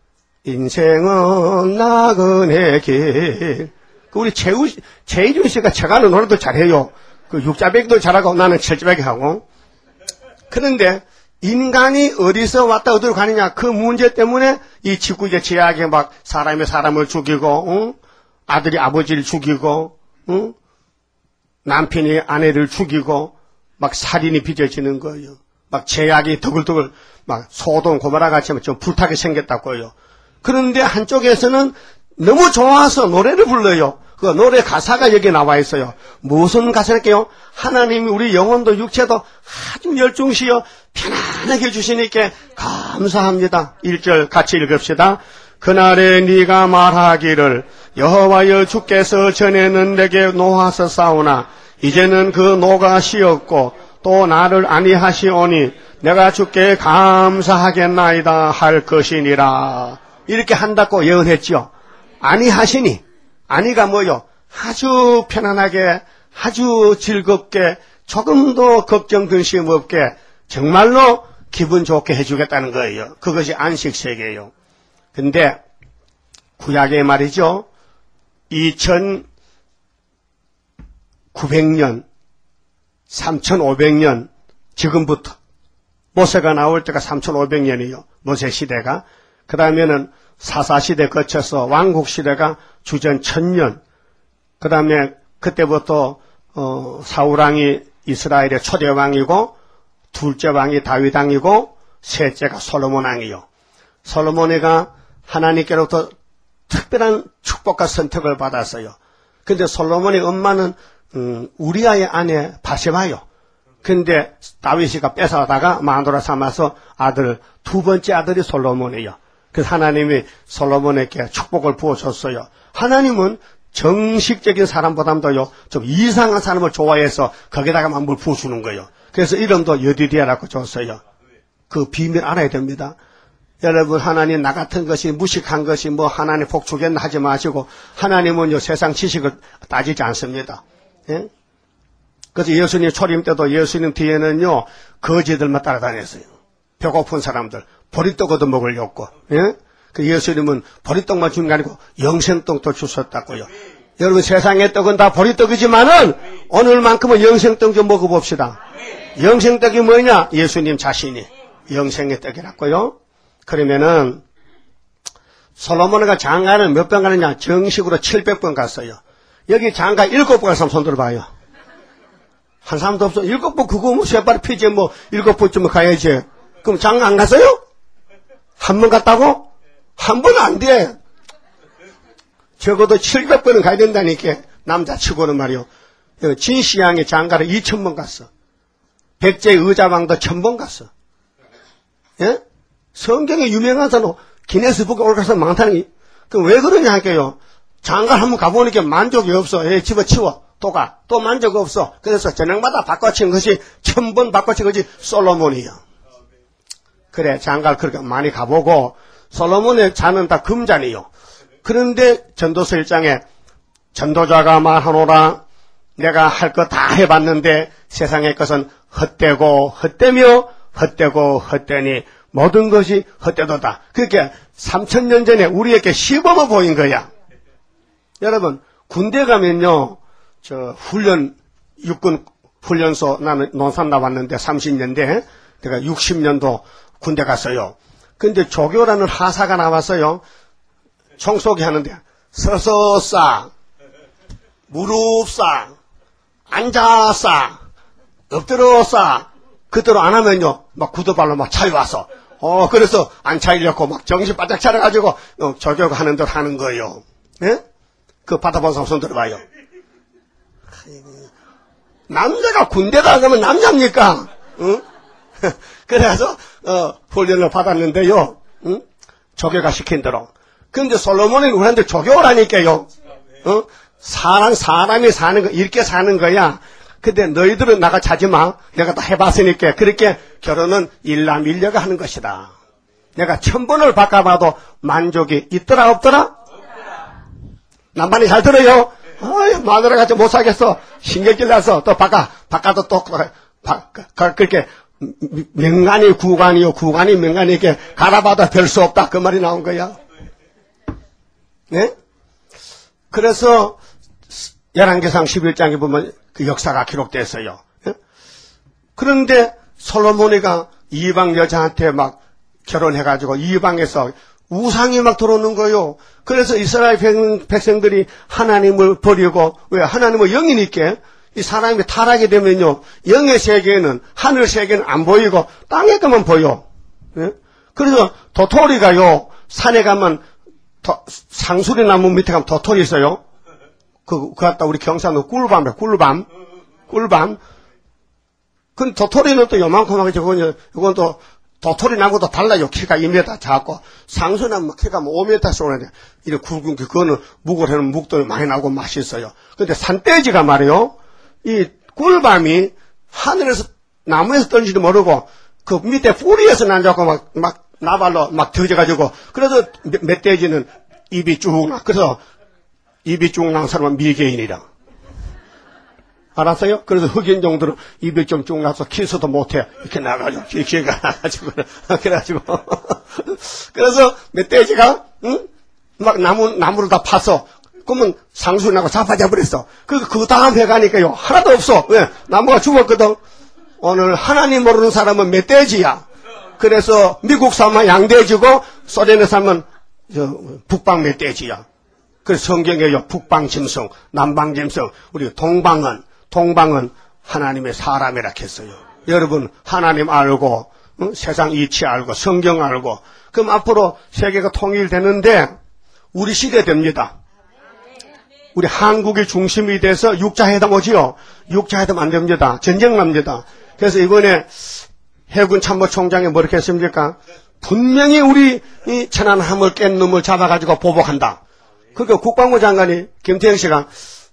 인생은 나그네 길. 우리 최우, 최희준 씨가 제가는 노래도 잘해요. 그 육자배기도 잘하고 나는 칠자배기 하고. 그런데 인간이 어디서 왔다 어디로 가느냐 그 문제 때문에 이 지구의 제약에 막 사람이 사람을 죽이고 응? 아들이 아버지를 죽이고 응? 남편이 아내를 죽이고 막 살인이 빚어지는 거예요. 막 제약이 더글더글 막 소돔 고모라 같이 좀 불타게 생겼다고요. 그런데 한쪽에서는 너무 좋아서 노래를 불러요. 그 노래 가사가 여기 나와 있어요. 무슨 가사일까요? 하나님이 우리 영혼도 육체도 아주 열중시어 편안하게 해주시니까 감사합니다. 일 절 같이 읽읍시다. 그날에 네가 말하기를 여호와여 주께서 전에는 내게 노하셨사오나 이제는 그 노가 쉬었고 또 나를 아니하시오니 내가 주께 감사하겠나이다 할 것이니라. 이렇게 한다고 예언했죠. 아니하시니, 아니가 뭐요? 아주 편안하게, 아주 즐겁게, 조금도 걱정 근심 없게 정말로 기분 좋게 해주겠다는 거예요. 그것이 안식세계예요. 근데 구약에 말이죠. 이천구백 년, 삼천오백 년 지금부터 모세가 나올 때가 삼천오백 년이요. 모세 시대가. 그 다음에는 사사시대 거쳐서 왕국시대가 주전 천년. 그 다음에 그때부터 어, 사울왕이 이스라엘의 초대왕이고 둘째 왕이 다윗왕이고 셋째가 솔로몬왕이요. 솔로몬이가 하나님께로부터 특별한 축복과 선택을 받았어요. 근데 솔로몬의 엄마는 음, 우리아의 아내 바세바요. 근데 다윗이가 뺏어다가 마누라 삼아서 아들, 두 번째 아들이 솔로몬이에요. 그래서 하나님이 솔로몬에게 축복을 부어줬어요. 하나님은 정식적인 사람보다도요, 좀 이상한 사람을 좋아해서 거기다가만 물 부어주는 거예요. 그래서 이름도 여디디아라고 줬어요. 그 비밀 알아야 됩니다. 여러분, 하나님 나 같은 것이 무식한 것이 뭐 하나님 복 주겠나 하지 마시고, 하나님은요 세상 지식을 따지지 않습니다. 예? 그래서 예수님 초림 때도 예수님 뒤에는요 거지들만 따라다녔어요. 배고픈 사람들 보리떡 얻어 먹으려고. 예? 그 예수님은 보리떡만 준 게 아니고 영생떡도 주셨다고요. 여러분, 세상의 떡은 다 보리떡이지만은 오늘만큼은 영생떡 좀 먹어봅시다. 영생떡이 뭐냐? 예수님 자신이 영생의 떡이라고요. 그러면은 솔로몬이가 장가를 몇 번 가느냐? 정식으로 칠백 번 갔어요. 여기 장가 일곱 번 갈 사람 손 들어봐요. 한 사람도 없어. 일곱 번 그거 뭐 세 발이 피지 뭐 일곱 번쯤은 가야지. 그럼 장가 안 갔어요? 한 번 갔다고? 한 번은 안 돼. 적어도 칠백 번은 가야 된다니까. 남자치고는 말이요. 진시양이 장가를 이천 번 갔어. 백제 의자왕도 천 번 갔어. 예? 성경에 유명한 사람 기네스북에 올라갈 사람 많다는 게, 그 왜 그러냐 할게요. 장가 한번 가보니까 만족이 없어. 예, 집어치워. 또 가. 또 만족 없어. 그래서 저녁마다 바꿔친 것이 천 번 바꿔친 것이 솔로몬이요. 그래, 장가를 그렇게 많이 가보고, 솔로몬의 잔은 다 금잔이요. 그런데 전도서 일 장에 전도자가 말하노라, 내가 할 거 다 해봤는데 세상의 것은 헛되고 헛되며 헛되고 헛되니 모든 것이 헛되도다. 그렇게 삼천 년 전에 우리에게 시범을 보인 거야. 여러분, 군대 가면요, 저 훈련, 육군 훈련소, 나는 논산 나왔는데 삼십 년대, 내가 육십 년도 군대 갔어요. 근데 조교라는 하사가 나왔어요. 총쏘기 하는데 서서 싸, 무릎 싸, 앉아 싸, 엎드려 싸. 그대로 안 하면요 막 구두발로 막 차려와서 어 그래서 안 차리려고 막 정신 바짝 차려가지고 어, 조교가 하는 대로 하는 거예요. 예? 그 받아본 사람 손 들어봐요. 남자가 군대다 그러면 남자입니까? 응? 그래서 어, 훈련을 받았는데요. 응? 조교가 시킨 대로. 근데 솔로몬이 우리한테 조교라니까요. 어? 사람, 사람이 사는 거, 이렇게 사는 거야. 근데 너희들은 나가 자지 마. 내가 다 해봤으니까. 그렇게 결혼은 일남일녀가 하는 것이다. 내가 천 번을 바꿔봐도 만족이 있더라, 없더라? 남반이 잘 들어요? 어이, 마누라 같이 못 사겠어. 신경질 나서 또 바꿔, 바꿔도 또, 바, 그렇게, 명간이 구간이요, 구간이 명간이 이렇게 갈아봐도 별 수 없다. 그 말이 나온 거야. 네? 그래서, 열왕기상 십일 장에 보면 그 역사가 기록됐어요. 예? 그런데 솔로몬이가 이방 여자한테 막 결혼해가지고 이방에서 우상이 막 들어오는 거요. 그래서 이스라엘 백성들이 하나님을 버리고, 왜? 하나님은 영이니까 이 사람이 타락이 되면요, 영의 세계는, 하늘 세계는 안 보이고 땅에 가면 보여. 예? 그래서 도토리가요, 산에 가면 도, 상수리 나무 밑에 가면 도토리 있어요. 그, 그 갖다 우리 경상도 꿀밤이야, 꿀밤. 꿀밤. 그 도토리는 또 요만큼 하겠죠. 그건, 이건 또, 도토리 나무도 달라요. 키가 이 미터 작고. 상수나무 키가 뭐 오 미터 쏘는데, 이렇게 굵은 게, 그거는 묵을 해놓으면 묵도 많이 나고 맛있어요. 근데 산돼지가 말이요. 이 꿀밤이 하늘에서 나무에서 떨어지지도 모르고 그 밑에 뿌리에서 난자고 막, 막 나발로 막 터져가지고 그래서 멧돼지는 입이 쭉 나. 그래서 입이 쭉 난 사람은 미개인이라. 알았어요? 그래서 흑인 정도로 입이 좀 쭉 나서 키스도 못해. 이렇게 나가지고, 기가 나가지고, 그래가지고. 그래서 멧돼지가, 응? 막 나무, 나무를 다 파서, 그러면 상수나고 자빠져버렸어. 그, 그 다음 해 가니까요, 하나도 없어. 왜? 나무가 죽었거든. 오늘 하나님 모르는 사람은 멧돼지야. 그래서 미국 사람은 양돼지고, 소련에 사람은 저, 북방 멧돼지야. 그래서 성경에요, 북방 짐승, 남방 짐승, 우리 동방은, 동방은 하나님의 사람이라 했어요. 여러분, 하나님 알고, 응? 세상 이치 알고, 성경 알고, 그럼 앞으로 세계가 통일되는데, 우리 시대 됩니다. 우리 한국이 중심이 돼서 육자회담 오지요? 육자회담 안 됩니다. 전쟁 납니다. 그래서 이번에 해군 참모총장이 뭐렇게 했습니까? 분명히 우리 이 천안함을 깬 놈을 잡아가지고 보복한다. 그러니까 국방부 장관이 김태형 씨가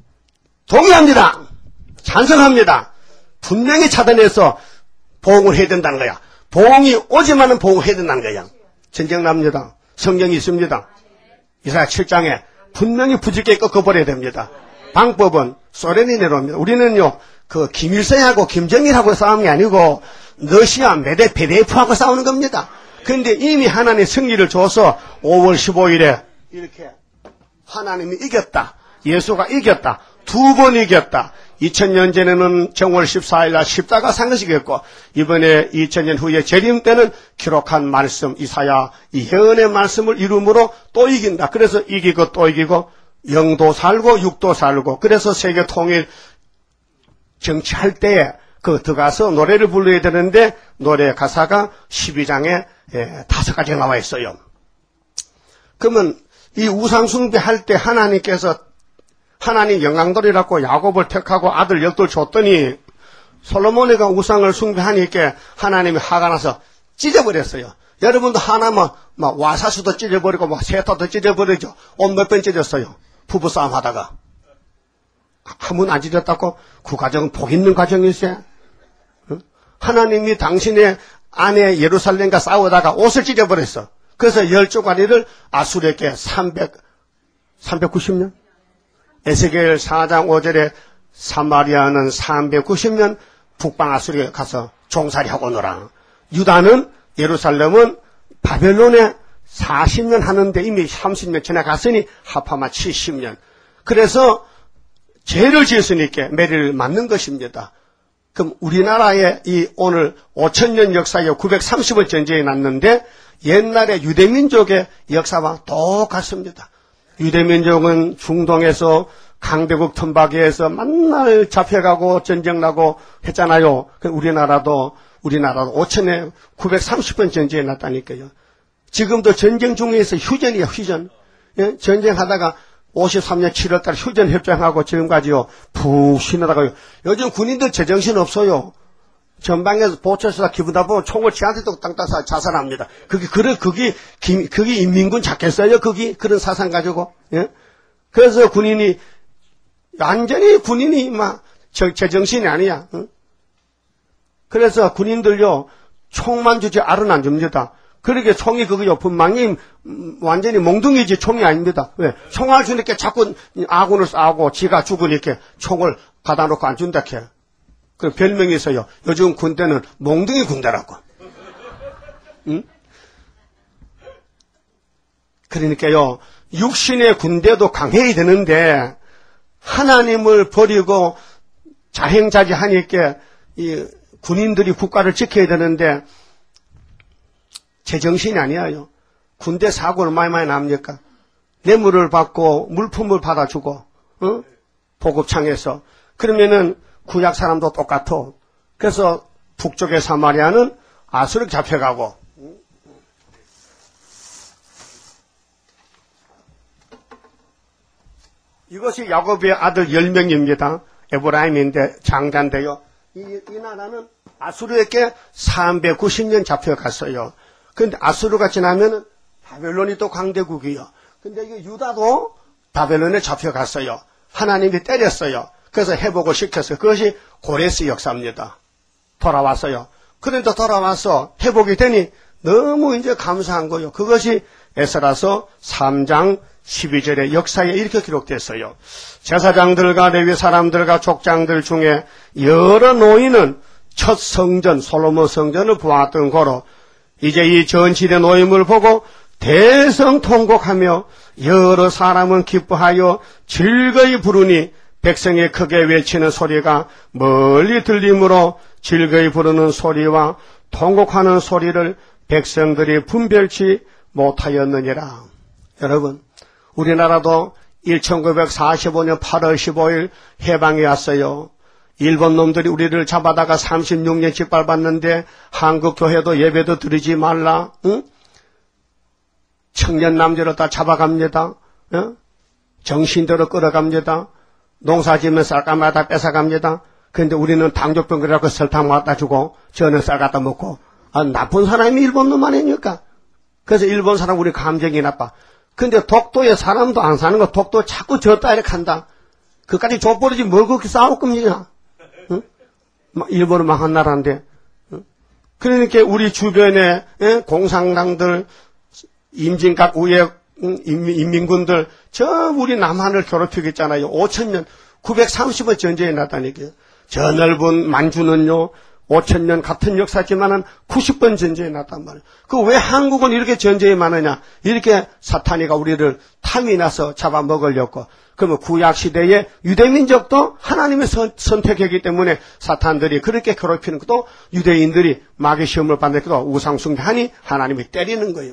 동의합니다. 찬성합니다. 분명히 차단해서 보응을 해야 된다는 거야. 보응이 오지만은 보응을 해야 된다는 거야. 전쟁 납니다. 성경이 있습니다. 이사야 칠 장에 분명히 부지게 꺾어버려야 됩니다. 방법은 소련이 내려옵니다. 우리는요, 그 김일성하고 김정일하고 싸우는 게 아니고 러시아 메드베데프하고 싸우는 겁니다. 그런데 이미 하나님의 승리를 줘서 오월 십오일에 이렇게 하나님이 이겼다. 예수가 이겼다. 두 번 이겼다. 이천 년 전에는 정월 십사일 날 십자가 산 것이겠고 이번에 이천 년 후에 재림 때는 기록한 말씀 이사야 이 예언의 말씀을 이름으로 또 이긴다. 그래서 이기고 또 이기고 영도 살고 육도 살고 그래서 세계 통일 정치할 때에 그 들어가서 노래를 불러야 되는데 노래 가사가 십이 장에 예, 다섯 가지가 나와 있어요. 그러면 이 우상숭배 할 때 하나님께서 하나님 영광돌이라고 야곱을 택하고 아들 열둘 줬더니 솔로몬이가 우상을 숭배하니까 하나님이 화가 나서 찢어버렸어요. 여러분도 하나면 막 와사수도 찢어버리고 막 세타도 찢어버리죠. 옷 몇 번 찢었어요. 부부싸움 하다가. 한 번 안 찢었다고 그 가정은 복 있는 가정이세요. 하나님이 당신의 아내 예루살렘과 싸우다가 옷을 찢어버렸어. 그래서 열 조가리를 아수르에게 삼백, 삼백구십 년? 에스겔 사 장 오 절에 사마리아는 삼백구십 년 북방 아수르에 가서 종살이하고 놀아. 유다는 예루살렘은 바벨론에 사십 년 하는데 이미 삼십 년 전에 갔으니 합하면 칠십 년. 그래서 죄를 지었으니까 매를 맞는 것입니다. 그럼 우리나라에 이 오늘 오천 년 역사에 구백삼십 원 전쟁이 났는데 옛날에 유대민족의 역사와 똑같습니다. 유대민족은 중동에서 강대국 틈바기에서 맨날 잡혀가고 전쟁나고 했잖아요. 우리나라도 우리나라도 오천에 구백삼십 번 전쟁이 났다니까요. 지금도 전쟁 중에서 휴전이야 휴전. 예? 전쟁하다가 오십삼 년 칠월 달 휴전 협정하고 지금까지요 푹 쉬느라고요. 요즘 군인들 제정신 없어요. 전방에서 보초에서 기분 나쁘면 총을 지한테도 땅땅 쏴 자살합니다. 그게 그래 그게 김, 그게 인민군 잡겠어요? 그게 그런 사상 가지고. 예? 그래서 군인이 완전히 군인이 막 저, 제정신이 아니야. 응? 그래서 군인들요 총만 주지 알은 안 줍니다. 그러게 총이 그거요 분망이 완전히 몽둥이지 총이 아닙니다. 왜? 총알 주니까 자꾸 아군을 쏴고 지가 죽으니까 총을 갖다 놓고 안 준다 캐. 그 별명이 있어요. 요즘 군대는 몽둥이 군대라고. 응? 그러니까요 육신의 군대도 강해야 되는데 하나님을 버리고 자행자지하니까 이 군인들이 국가를 지켜야 되는데 제정신이 아니에요. 군대 사고를 많이 많이 납니까? 뇌물을 받고 물품을 받아주고 어? 보급창에서 그러면은 구약 사람도 똑같아. 그래서 북쪽의 사마리아는 아수르 잡혀가고 이것이 야곱의 아들 열 명입니다. 에브라임인데 장자인데요. 이, 이 나라는 아수르에게 삼백구십 년 잡혀갔어요. 근데 아수르가 지나면은 바벨론이 또 강대국이요. 근데 이게 유다도 바벨론에 잡혀갔어요. 하나님이 때렸어요. 그래서 회복을 시켰어요. 그것이 고레스 역사입니다. 돌아왔어요. 그런데 돌아와서 회복이 되니 너무 이제 감사한 거요. 그것이 에스라서 삼 장 십이 절의 역사에 이렇게 기록됐어요. 제사장들과 레위 사람들과 족장들 중에 여러 노인은 첫 성전 솔로몬 성전을 보았던 거로 이제 이 전실의 노임을 보고 대성통곡하며 여러 사람은 기뻐하여 즐거이 부르니 백성이 크게 외치는 소리가 멀리 들리므로 즐거이 부르는 소리와 통곡하는 소리를 백성들이 분별치 못하였느니라. 여러분, 우리나라도 천구백사십오 년 팔월 십오일 해방이 왔어요. 일본 놈들이 우리를 잡아다가 삼십육 년 짓밟았는데 한국 교회도 예배도 드리지 말라. 응? 청년 남자로 다 잡아갑니다. 응? 정신대로 끌어갑니다. 농사지면 쌀가마다 뺏어갑니다. 그런데 우리는 당뇨병이라고 설탕 갖다 주고 저는 쌀 갖다 먹고 아, 나쁜 사람이 일본 놈 아닙니까? 그래서 일본 사람 우리 감정이 나빠. 근데 독도에 사람도 안 사는 거 독도 자꾸 졌다 이렇게 한다. 그까지 족버리지 뭘 그렇게 싸울 겁니까? 응? 일본은 망한 나라인데. 응? 그러니까 우리 주변에 예? 공산당들, 임진각 우회 인민군들 저 우리 남한을 괴롭히겠잖아요. 오천 년, 구백삼십 원 전쟁이 났다니까요. 저 넓은 만주는요. 오천 년 같은 역사지만은 구십 번 전쟁이 났단 말이에요. 그 왜 한국은 이렇게 전쟁이 많으냐? 이렇게 사탄이가 우리를 탐이 나서 잡아먹으려고. 그러면 구약시대에 유대민족도 하나님의 선, 선택했기 때문에 사탄들이 그렇게 괴롭히는 것도 유대인들이 마귀 시험을 받는 것도 우상숭배하니 하나님이 때리는 거예요.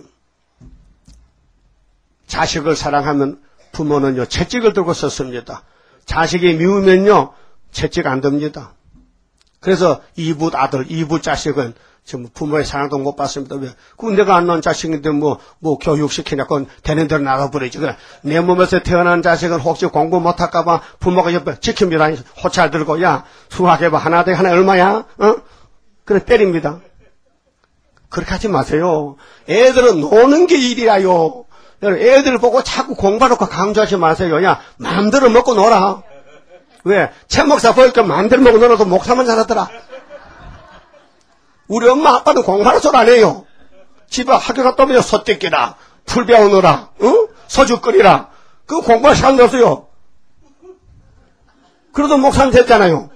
자식을 사랑하면 부모는요, 채찍을 들고 썼습니다. 자식이 미우면요, 채찍 안 듭니다. 그래서 이부 아들, 이부 자식은 지금 부모의 사랑도 못 받습니다. 왜? 군대가 안 나온 자식인데 뭐, 뭐 교육시키냐. 그건 되는 대로 나가버리지. 그래. 내 몸에서 태어난 자식은 혹시 공부 못할까봐 부모가 옆에 지킵니다. 호찰 들고, 야, 수학해봐. 하나 대 하나 얼마야? 어? 그래, 때립니다. 그렇게 하지 마세요. 애들은 노는 게 일이라요. 애들 보고 자꾸 공부하놓고 강조하지 마세요. 야, 마음대로 먹고 놀아. 왜? 최 목사 보니까 마음대로 먹고 놀아도 목사만 잘하더라. 우리 엄마 아빠는 공부하는 소리 안 해요. 집에 학교 갔다 오면 서뜯기라, 풀 배우느라, 응? 서주 끓이라. 그거 공부할 시간이 없어요. 그래도 목사는 됐잖아요.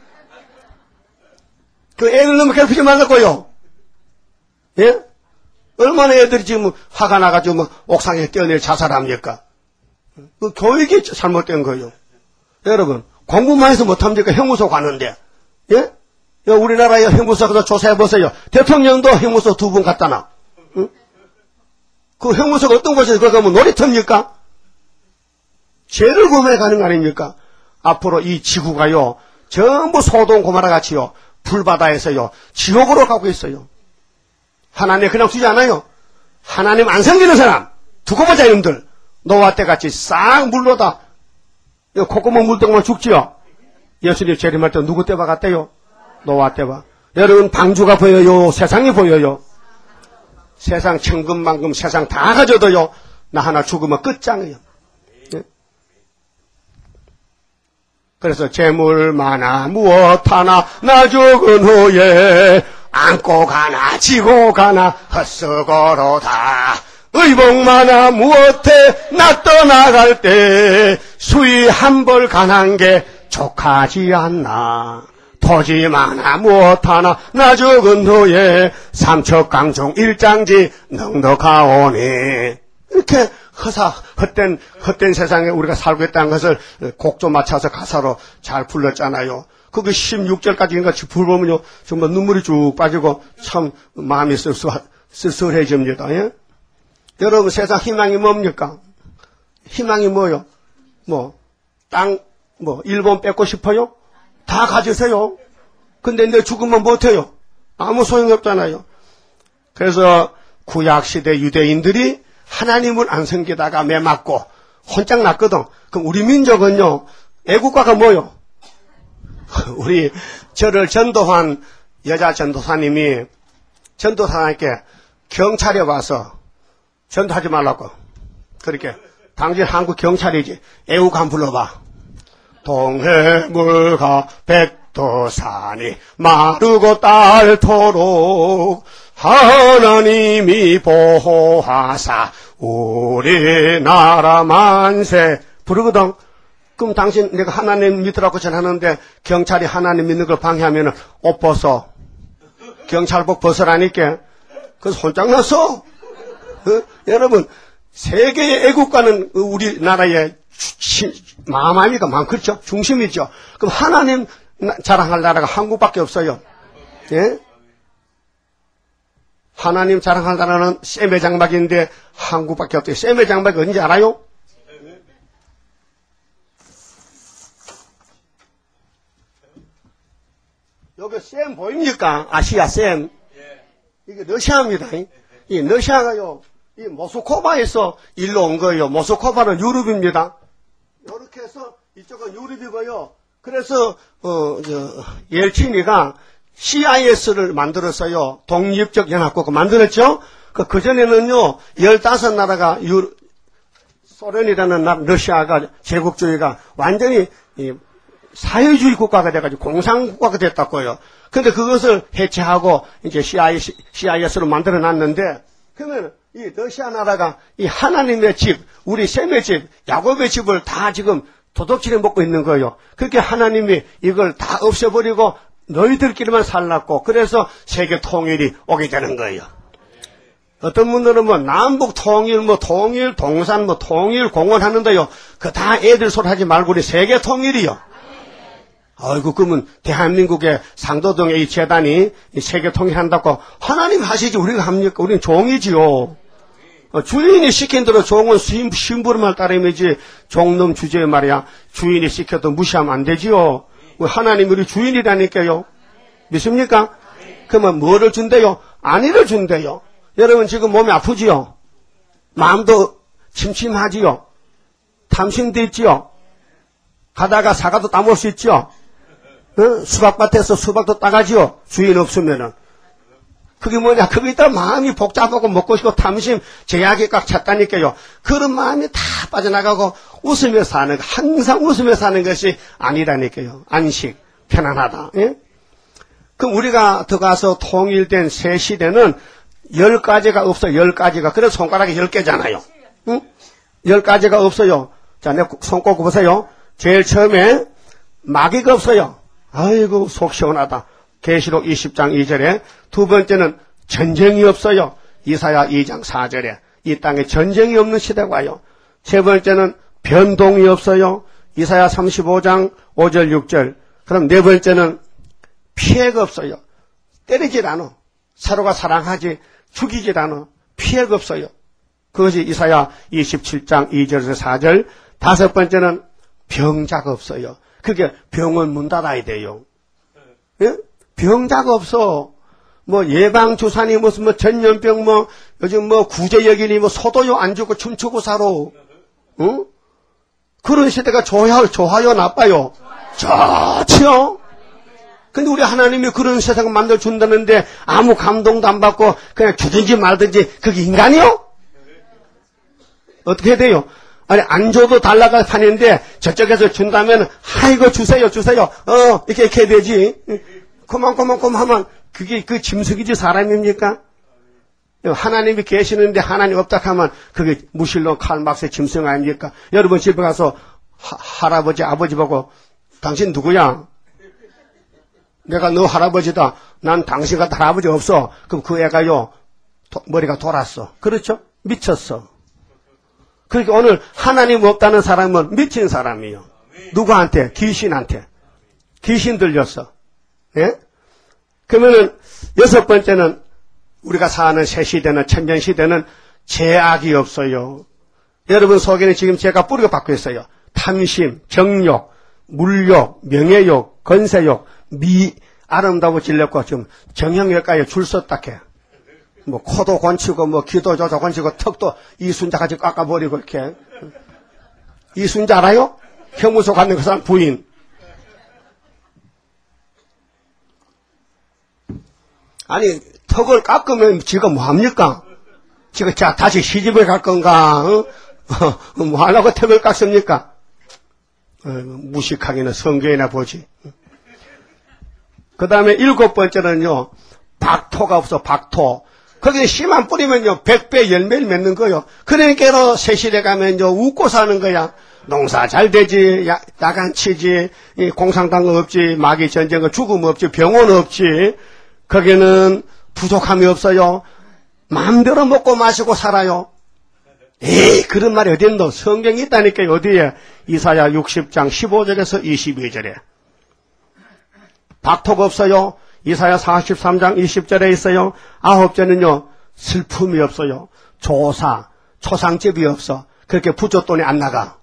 그 애들 너무 괴롭히지 말라고요. 예? 얼마나 애들이 지금 화가 나가지고 뭐 옥상에 뛰어내려 자살합니까? 그 교육이 잘못된 거예요. 여러분, 공부만 해서 못합니까? 형무소 가는데. 예? 우리나라에 형무소 가서 조사해보세요. 대통령도 형무소 두 분 갖다 놔. 응? 그 형무소가 어떤 곳에서 그거 가면 놀이터입니까? 죄를 고민해 가는 거 아닙니까? 앞으로 이 지구가요, 전부 소돔 고모라 같이요, 불바다에서요, 지옥으로 가고 있어요. 하나님 그냥 두지 않아요. 하나님 안 섬기는 사람, 두고 보자, 이놈들. 노아 때 같이 싹 물로다. 콧구멍 물동만 죽지요. 예수님 재림할 때 누구 때와 같대요? 노아 때와. 여러분, 방주가 보여요? 세상이 보여요? 세상 천금만금 세상 다 가져도요, 나 하나 죽으면 끝장이에요. 예? 그래서 재물 많아 무엇 하나 나 죽은 후에 안고 가나 지고 가나 헛수고로다. 의복 많아 무엇해 나 떠나갈 때 수위 한 벌 가난 게 족하지 않나. 토지 많아 무엇하나 나 죽은 후에 삼척강종 일장지 넉넉하오니. 이렇게 허사 헛된 헛된 세상에 우리가 살고 있다는 것을 곡조 맞춰서 가사로 잘 불렀잖아요. 그게 십육 절까지 같이 불보면요 정말 눈물이 쭉 빠지고 참 마음이 쓸쓸, 쓸쓸해집니다. 예? 여러분, 세상 희망이 뭡니까? 희망이 뭐요? 뭐 땅 뭐 일본 뺏고 싶어요? 다 가지세요. 근데 내 죽으면 못해요. 아무 소용이 없잖아요. 그래서 구약시대 유대인들이 하나님을 안 섬기다가 매맞고 혼짝 났거든. 그럼 우리 민족은요, 애국가가 뭐요? 우리 저를 전도한 여자 전도사님이 전도사님께 경찰에 와서 전도하지 말라고. 그렇게 당신 한국 경찰이지. 애국 한번 불러봐. 동해물가 백 또 산이 마르고 닳도록 하나님이 보호하사 우리나라 만세 부르거든. 그럼 당신 내가 하나님 믿으라고 전하는데 경찰이 하나님 믿는 걸 방해하면 옷 벗어. 경찰복 벗으라니까. 그래서 혼장났어. 어? 여러분 세계의 애국가는 우리나라의 마마미가 많겠죠. 중심이죠. 그럼 하나님 자랑할 나라가 한국밖에 없어요. 예? 하나님 자랑할 나라는 셈의 장막인데 한국밖에 없대요. 셈의 장막이 어딘지 알아요? 여기 셈 보입니까? 아시아 셈. 이게 러시아입니다. 이 러시아가요, 이 모스코바에서 일로 온 거예요. 모스코바는 유럽입니다. 이렇게 해서 이쪽은 유럽이고요. 그래서 어, 저, 옐친이가 씨아이에스를 만들었어요. 독립적 연합국을 만들었죠. 그, 그전에는요, 열다섯 나라가 유, 소련이라는 나라, 러시아가 제국주의가 완전히 이, 사회주의 국가가 돼가지고 공산국가가 됐다고요. 근데 그것을 해체하고 이제 씨아이에스, 씨아이에스로 만들어 놨는데, 그러면 이 러시아 나라가 이 하나님의 집, 우리 셈의 집, 야곱의 집을 다 지금 도둑질해 먹고 있는 거예요. 그렇게 하나님이 이걸 다 없애버리고 너희들끼리만 살랐고, 그래서 세계 통일이 오게 되는 거예요. 어떤 분들은 뭐 남북 통일, 뭐 통일 동산, 뭐 통일 공원 하는데요. 그 다 애들 소리 하지 말고 우리 세계 통일이요. 아이고, 그러면 대한민국의 상도동의 이 재단이 이 세계 통일한다고 하나님 하시지 우리가 합니까? 우리는 종이지요. 어, 주인이 시킨 대로 종은 심부름할 따름이지 종놈 주제에 말이야. 주인이 시켜도 무시하면 안 되지요. 하나님 우리 주인이라니까요. 믿습니까? 그러면 뭐를 준대요? 안위를 준대요. 여러분 지금 몸이 아프지요? 마음도 침침하지요? 탐심도 있지요? 가다가 사과도 따먹을 수 있지요? 어? 수박밭에서 수박도 따가지요? 주인 없으면은. 그게 뭐냐? 그게 있다 마음이 복잡하고 먹고 싶고 탐심, 제약이 꽉 찼다니까요. 그런 마음이 다 빠져나가고 웃으며 사는, 항상 웃으며 사는 것이 아니라니까요. 안식, 편안하다. 예? 그럼 우리가 들어가서 통일된 새 시대는 열 가지가 없어요. 열 가지가. 그래서 손가락이 열 개잖아요. 응? 열 가지가 없어요. 자, 내 손 꼽고 보세요. 제일 처음에 마귀가 없어요. 아이고 속 시원하다. 계시록 이십 장 이 절에. 두 번째는 전쟁이 없어요. 이사야 이 장 사 절에. 이 땅에 전쟁이 없는 시대가 와요. 세 번째는 변동이 없어요. 이사야 삼십오 장 오 절 육 절. 그럼 네 번째는 피해가 없어요. 때리질 않아. 서로가 사랑하지 죽이질 않아. 피해가 없어요. 그것이 이사야 이십칠 장 이 절에서 사 절. 다섯 번째는 병자가 없어요. 그게 병원 문 닫아야 돼요. 예? 병자가 없어. 뭐 예방주사니 무슨 뭐 전염병 뭐 요즘 뭐 구제역이니 뭐 소도요 안 죽고 춤추고 살아. 응? 그런 시대가 좋아요, 좋아요, 나빠요? 좋죠. 근데 우리 하나님이 그런 세상을 만들어 준다는데 아무 감동도 안 받고 그냥 주든지 말든지 그게 인간이요? 어떻게 해야 돼요? 아니 안 줘도 달라갈 판인데 저쪽에서 준다면 아이고 주세요 주세요 어 이렇게 이렇게 해야 되지. 그만 그만 그만 하면 그게 그 짐승이지 사람입니까? 하나님이 계시는데 하나님 없다 하면 그게 무실로 칼막스의 짐승 아닙니까? 여러분 집에 가서 하, 할아버지 아버지 보고 당신 누구야? 내가 너 할아버지다. 난 당신 같은 할아버지 없어. 그럼 그 애가요 도, 머리가 돌았어. 그렇죠? 미쳤어. 그러니까 오늘 하나님 없다는 사람은 미친 사람이에요. 누구한테? 귀신한테. 귀신 들렸어. 예? 그러면은 여섯 번째는 우리가 사는 새 시대는 천년 시대는 죄악이 없어요. 여러분 속에는 지금 죄가 뿌리가 박혀 있어요. 탐심, 정욕, 물욕, 명예욕, 건세욕, 미 아름다워 질렸고 지금 정형외과에 줄 섰다 해. 뭐 코도 건치고 뭐 귀도 조조 건치고 턱도 이순자까지 깎아버리고 이렇게. 이순자 알아요? 형무소 가는 그 사람 부인. 아니 턱을 깎으면 지가 뭐합니까? 지가 자 다시 시집을 갈 건가? 어? 뭐 하려고 턱을 깎습니까? 어, 무식하게는 성경이나 보지. 그 다음에 일곱 번째는요, 박토가 없어, 박토. 거기에 씨만 뿌리면요, 백배 열매를 맺는 거요. 그러니까 새시대 가면요, 웃고 사는 거야. 농사 잘 되지, 야, 야간 치지, 이 공상당 없지, 마귀 전쟁, 죽음 없지, 병원 없지. 거기는 부족함이 없어요. 마음대로 먹고 마시고 살아요. 에이, 그런 말이 어디 있노? 성경이 있다니까요, 어디에? 이사야 육십 장 십오 절에서 이십이 절에. 박토가 없어요. 이사야 사십삼 장 이십 절에 있어요. 아홉째는요, 슬픔이 없어요. 조사, 초상집이 없어. 그렇게 부조돈이 안 나가.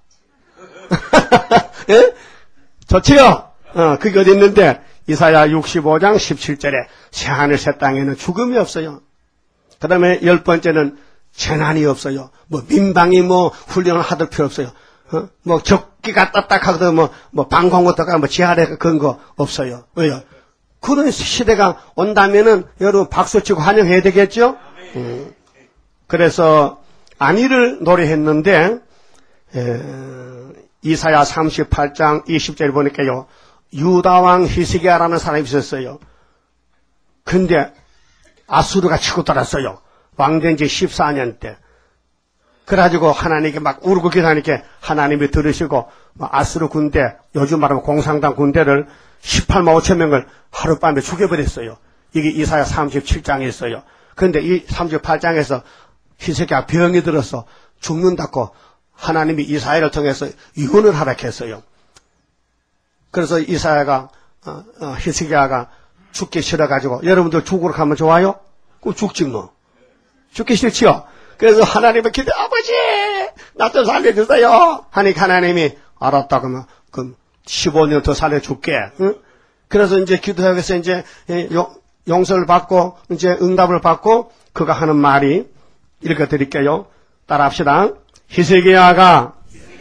예? 좋지요? 어, 그게 어디 있는데, 이사야 육십오 장 십칠 절에 새하늘 새 땅에는 죽음이 없어요. 그 다음에 열 번째는 재난이 없어요. 뭐, 민방위 뭐, 훈련을 하들 필요 없어요. 어? 뭐, 적기가 딱딱하거든, 뭐, 뭐, 방광호다가 뭐, 지하래 그런 거 없어요. 왜요? 그런 시대가 온다면은, 여러분 박수치고 환영해야 되겠죠? 음. 그래서, 안위를 노래했는데, 에, 이사야 삼십팔 장 이십 절에 보니까요, 유다왕 히스기야라는 사람이 있었어요. 근데, 아수르가 치고 들었어요. 왕된 지 십사 년 때. 그래가지고 하나님께 막 울고 기도하니까 하나님이 들으시고, 아수르 군대, 요즘 말하면 공상당 군대를 십팔만 오천 명을 하룻밤에 죽여버렸어요. 이게 이사야 삼십칠 장에 있어요. 그런데 이 삼십팔 장에서 히스기야가 병이 들어서 죽는다고 하나님이 이사야를 통해서 유언을 하락했어요. 그래서 이사야가, 어, 어, 히스기야가 죽기 싫어가지고, 여러분들 죽으러 가면 좋아요? 그럼 죽지 뭐. 죽기 싫지요? 그래서 하나님의 기도, 아버지! 나 좀 살려주세요! 하니까 하나님이, 알았다, 그러면, 그럼 십오 년 더 살려줄게. 응? 그래서 이제 기도하면서 이제 용, 용서를 받고, 이제 응답을 받고, 그가 하는 말이, 읽어드릴게요. 따라합시다. 히스기야가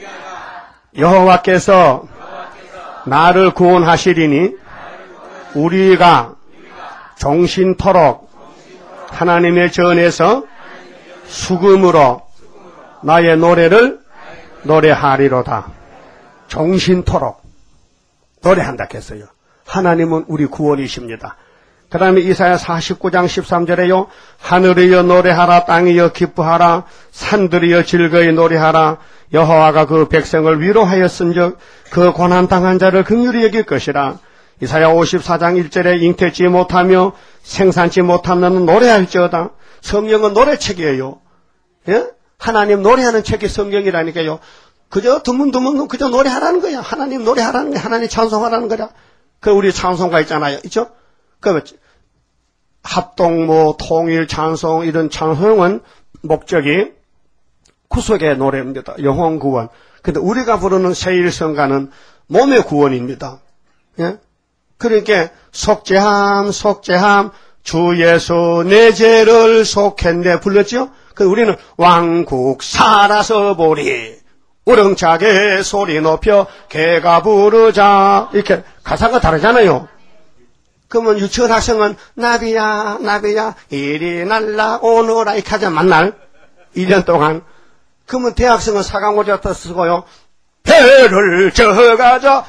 여호와께서 나를 구원하시리니, 우리가 종신토록 하나님의 전에서 수금으로 나의 노래를 노래하리로다. 종신토록 노래한다 했어요. 하나님은 우리 구원이십니다. 그 다음에 이사야 사십구 장 십삼 절에요. 하늘이여 노래하라, 땅이여 기뻐하라, 산들이여 즐거이 노래하라. 여호와가 그 백성을 위로하였은즉 그 고난당한 자를 긍휼히 여길 것이라. 이사야 오십사 장 일 절에 잉태치 못하며 생산치 못하면 노래할지어다. 성경은 노래책이에요. 예? 하나님 노래하는 책이 성경이라니까요. 그저 드문드문 그저 노래하라는 거야. 하나님 노래하라는 거야. 하나님 찬송하라는 거야. 그 우리 찬송가 있잖아요. 있죠? 그 합동 뭐 통일 찬송 이런 찬송은 목적이 구속의 노래입니다. 영혼 구원. 근데 우리가 부르는 세일성가는 몸의 구원입니다. 예? 그러니까 속죄함 속죄함 주 예수 내 죄를 속했네 불렀죠? 그 우리는 왕국 살아서 보리 우렁차게 소리 높여 개가 부르자 이렇게 가사가 다르잖아요. 그러면 유치원 학생은 나비야 나비야 이리 날라오너라 이렇게 하자 만날 일 년 동안. 그러면 대학생은 사과모자 쓰고요. 배를 저가자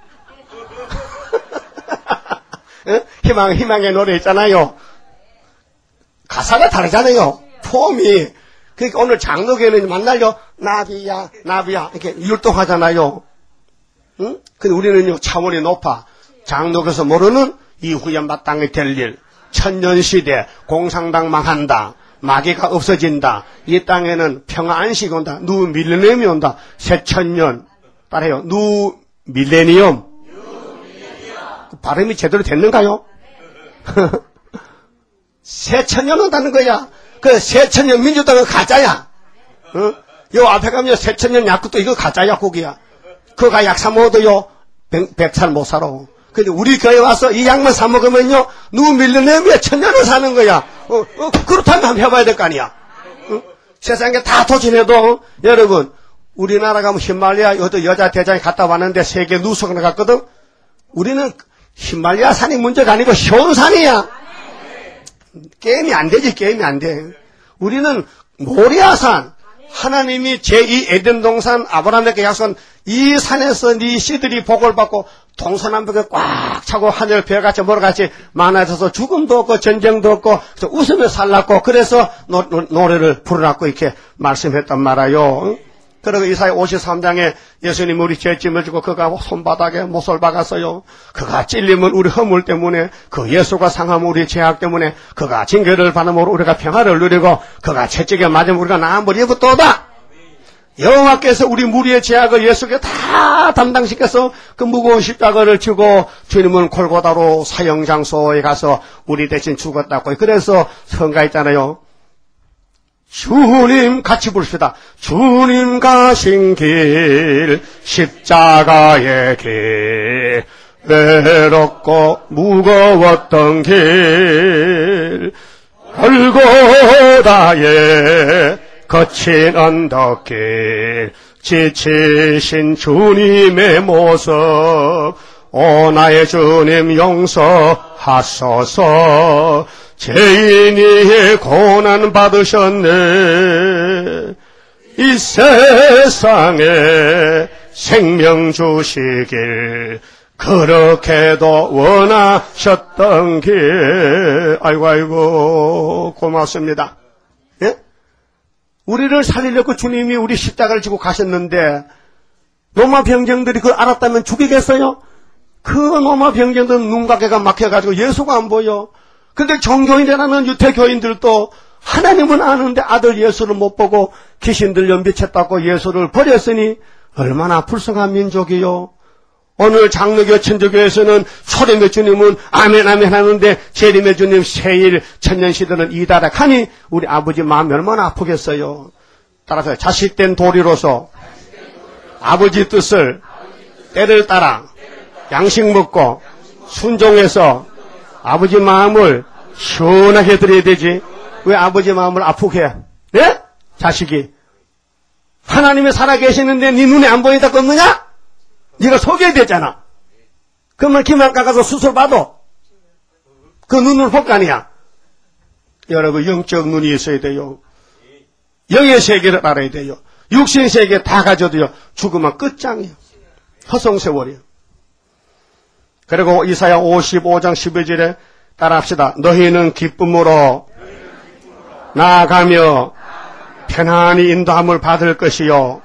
희망, 희망의 노래 있잖아요. 가사가 다르잖아요. 폼이. 그러니까 오늘 장로교회는 만날요. 나비야, 나비야. 이렇게 율동하잖아요. 응? 근데 우리는요, 차원이 높아. 장로교에서 모르는 이후에 마땅히 될 일. 천년시대, 공상당 망한다. 마귀가 없어진다. 이 땅에는 평화 안식이 온다. 누 밀레니엄이 온다. 새천년. 따라해요. 누 밀레니엄. 발음이 제대로 됐는가요? 새천년 온다는 거야. 그 새천년 민주당은 가짜야. 어? 요 앞에 가면 새천년 약국도 이거 가짜 약국이야. 그거 약 사 먹어도요, 백 살 못 살아. 근데 우리 교회 와서 이 약만 사 먹으면요, 누구 밀려내면 천년을 사는 거야. 어, 어, 그렇다면 한번 해봐야 될 거 아니야. 어? 세상에 다 도전해도, 여러분, 우리나라 가면 히말라야, 어떤 여자 대장이 갔다 왔는데 세계 누수가 나갔거든? 우리는 히말라야 산이 문제가 아니고 현산이야. 게임이 안 되지, 게임이 안 돼. 우리는 모리아산, 하나님이 제이 에덴 동산 아브라함에게 약속한 이 산에서 네 씨들이 복을 받고 동서남북에 꽉 차고 하늘 별같이 뭐같이 많아져서 죽음도 없고 전쟁도 없고 그래서 웃으며 살랐고 그래서 노, 노, 노래를 부르라고 이렇게 말씀했단 말이에요. 그리고 이사야 오십삼 장에 예수님 우리 죄짐을 지고 그가 손바닥에 못을 박았어요. 그가 찔림은 우리 허물 때문에, 그 예수가 상함은 우리 죄악 때문에, 그가 징계를 받음으로 우리가 평화를 누리고 그가 채찍에 맞으면 우리가 나은 머리부터다. 여호와께서 우리 무리의 죄악을 예수께 다 담당시켜서 그 무거운 십자가를 지고 주님은 골고다로 사형장소에 가서 우리 대신 죽었다고. 그래서 성가 있잖아요. 주님 같이 부릅시다. 주님 가신 길 십자가의 길 외롭고 무거웠던 길 골고다의 거친 언덕길 지치신 주님의 모습 오 나의 주님 용서하소서 죄인이 고난 받으셨네 이 세상에 생명 주시길 그렇게도 원하셨던 길 아이고 아이고 고맙습니다. 예? 우리를 살리려고 주님이 우리 십자가를 지고 가셨는데 로마 병정들이 그걸 알았다면 죽이겠어요? 그 로마 병정들은 눈가게가 막혀가지고 예수가 안 보여. 근데 정교인이라는 유태교인들도 하나님은 아는데 아들 예수를 못 보고 귀신들 연비쳤다고 예수를 버렸으니 얼마나 불쌍한 민족이요. 오늘 장로교 천주교에서는 초림의 주님은 아멘 아멘 하는데 재림의 주님 세일 천년시대는 이다락하니 우리 아버지 마음이 얼마나 아프겠어요. 따라서 자식된 도리로서 아버지 뜻을 때를 따라 양식 먹고 순종해서 아버지 마음을 시원하게 드려야 되지. 왜 아버지 마음을 아프게 해? 네? 자식이 하나님이 살아계시는데 네 눈에 안 보인다고 없느냐? 네가 속여야 되잖아. 그러면 기만과 가서 수술 받아. 그 눈을 볼 거 아니야. 여러분 영적 눈이 있어야 돼요. 영의 세계를 알아야 돼요. 육신 세계 다 가져도요 죽으면 끝장이에요. 허송세월이에요. 그리고 이사야 오십오 장 십일 절에 따라합시다. 너희는 기쁨으로 나아가며 편안히 인도함을 받을 것이요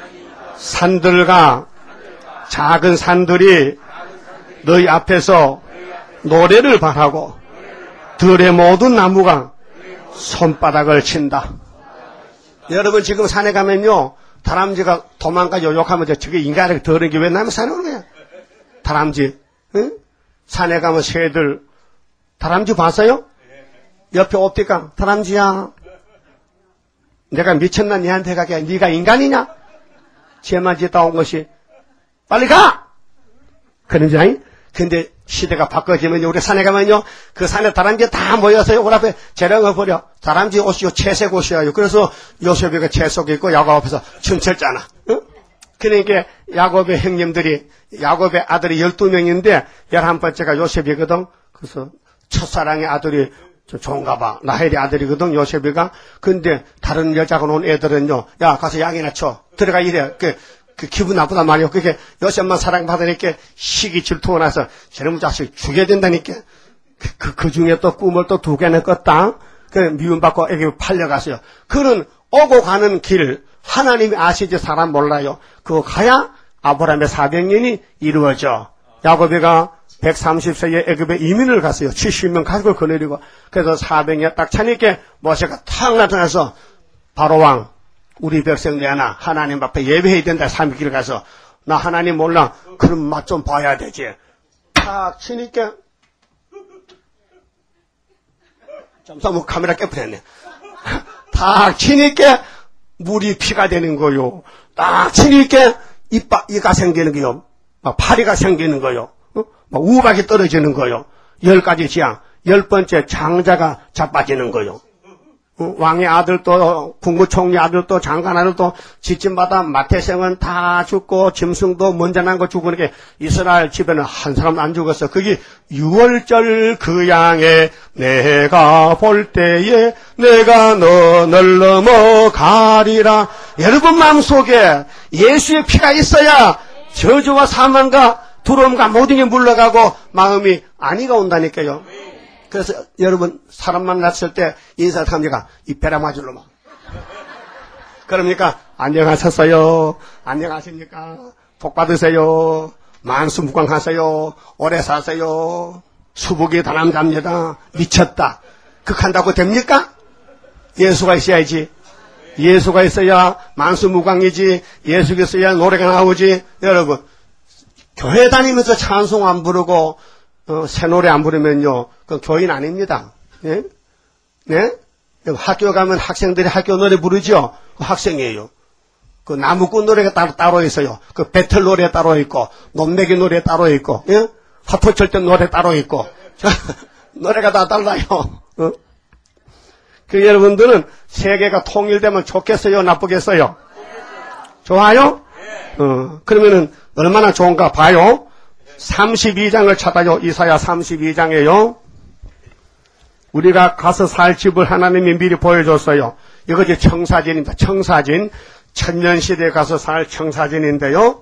산들과 작은 산들이 너희 앞에서 노래를 바라고 들의 모든 나무가 손바닥을 친다. 여러분 지금 산에 가면요 다람쥐가 도망가 요욕하면 저게 인간에게 더러운 게 왜 나면 산에 오는 거야. 다람쥐 응? 산에 가면 새들 다람쥐 봤어요? 옆에 옵티까 다람쥐야 내가 미쳤나 니한테 가게 네가 인간이냐? 죄만 짓다 온 것이 빨리 가! 그런지 근데 시대가 바꿔지면요 우리 산에 가면요 그 산에 다람쥐 다 모여서 우리 앞에 재령을 버려. 다람쥐 옷이요 채색 옷이에요. 그래서 요셉이가 채속 입고 야곱 앞에서 춤췄잖아. 응? 그러니까 야곱의 형님들이 야곱의 아들이 열두 명인데 열한 번째가 요셉이거든. 그래서 첫사랑의 아들이 좋은가 봐. 라헬의 아들이거든 요셉이가. 근데 다른 여자가 놓은 애들은요 야 가서 양이나 쳐 들어가 이래. 그, 그 기분 나쁘단 말이야. 그게 요셉만 사랑받으니까 시기 질투가 나서 저놈 자식 죽여야 된다니까. 그, 그, 그 중에 또 꿈을 또 두 개나 꿨다. 그 미움받고 애기 팔려갔어요. 그는 오고 가는 길 하나님이 아시지 사람 몰라요. 그거 가야 아브라함의 사백 년이 이루어져. 야곱이가 백삼십 세에 애굽에 이민을 갔어요. 칠십 명 가족을 거느리고. 그래서 사백 년 딱 차니까 모세가 탁 나타나서 바로왕 우리 백성 내놔. 하나님 앞에 예배해야 된다. 삼 일 가서. 나 하나님 몰라. 그럼 맛 좀 봐야 되지. 탁 치니까 잠깐 뭐 카메라 깨버렸네. 탁 치니까 물이 피가 되는 거요. 딱 치니까 이빠, 이가 생기는 거요. 막 파리가 생기는 거요. 어? 막 우박이 떨어지는 거요. 열 가지 지향. 열 번째 장자가 자빠지는 거요. 어? 왕의 아들도, 국무총리 아들도, 장관 아들도, 지침마다 마태생은 다 죽고, 짐승도 먼저 난 거 죽고, 이렇게 이스라엘 집에는 한 사람 안 죽었어. 그게 유월절 그 양에 내가 볼 때에 내가 너를 넘어가리라. 여러분 마음속에 예수의 피가 있어야 저주와 사망과 두려움과 모든 게 물러가고 마음이 안위가 온다니까요. 그래서 여러분 사람 만났을 때 인사합니까? 이 베라 맞을로 막. 그러니까 안녕하셨어요. 안녕하십니까? 복 받으세요. 만수무강하세요. 오래 사세요. 수복이 다남답니다. 미쳤다. 극한다고 됩니까? 예수가 있어야지. 예수가 있어야 만수무강이지. 예수가 있어야 노래가 나오지. 여러분 교회 다니면서 찬송 안 부르고 어, 새 노래 안 부르면요 그건 교인 아닙니다. 예? 네? 학교 가면 학생들이 학교 노래 부르죠. 그 학생이에요. 그 나무꾼 노래가 따로, 따로 있어요. 그 배틀 노래 따로 있고 논매기 노래 따로 있고 예? 화포 칠 때 노래 따로 있고 노래가 다 달라요. 어? 그 여러분들은 세계가 통일되면 좋겠어요? 나쁘겠어요? 좋아요? 어, 그러면은 얼마나 좋은가 봐요. 삼십이 장을 찾아요. 이사야 삼십이 장에요. 우리가 가서 살 집을 하나님이 미리 보여줬어요. 이것이 청사진입니다. 청사진. 천년시대에 가서 살 청사진인데요.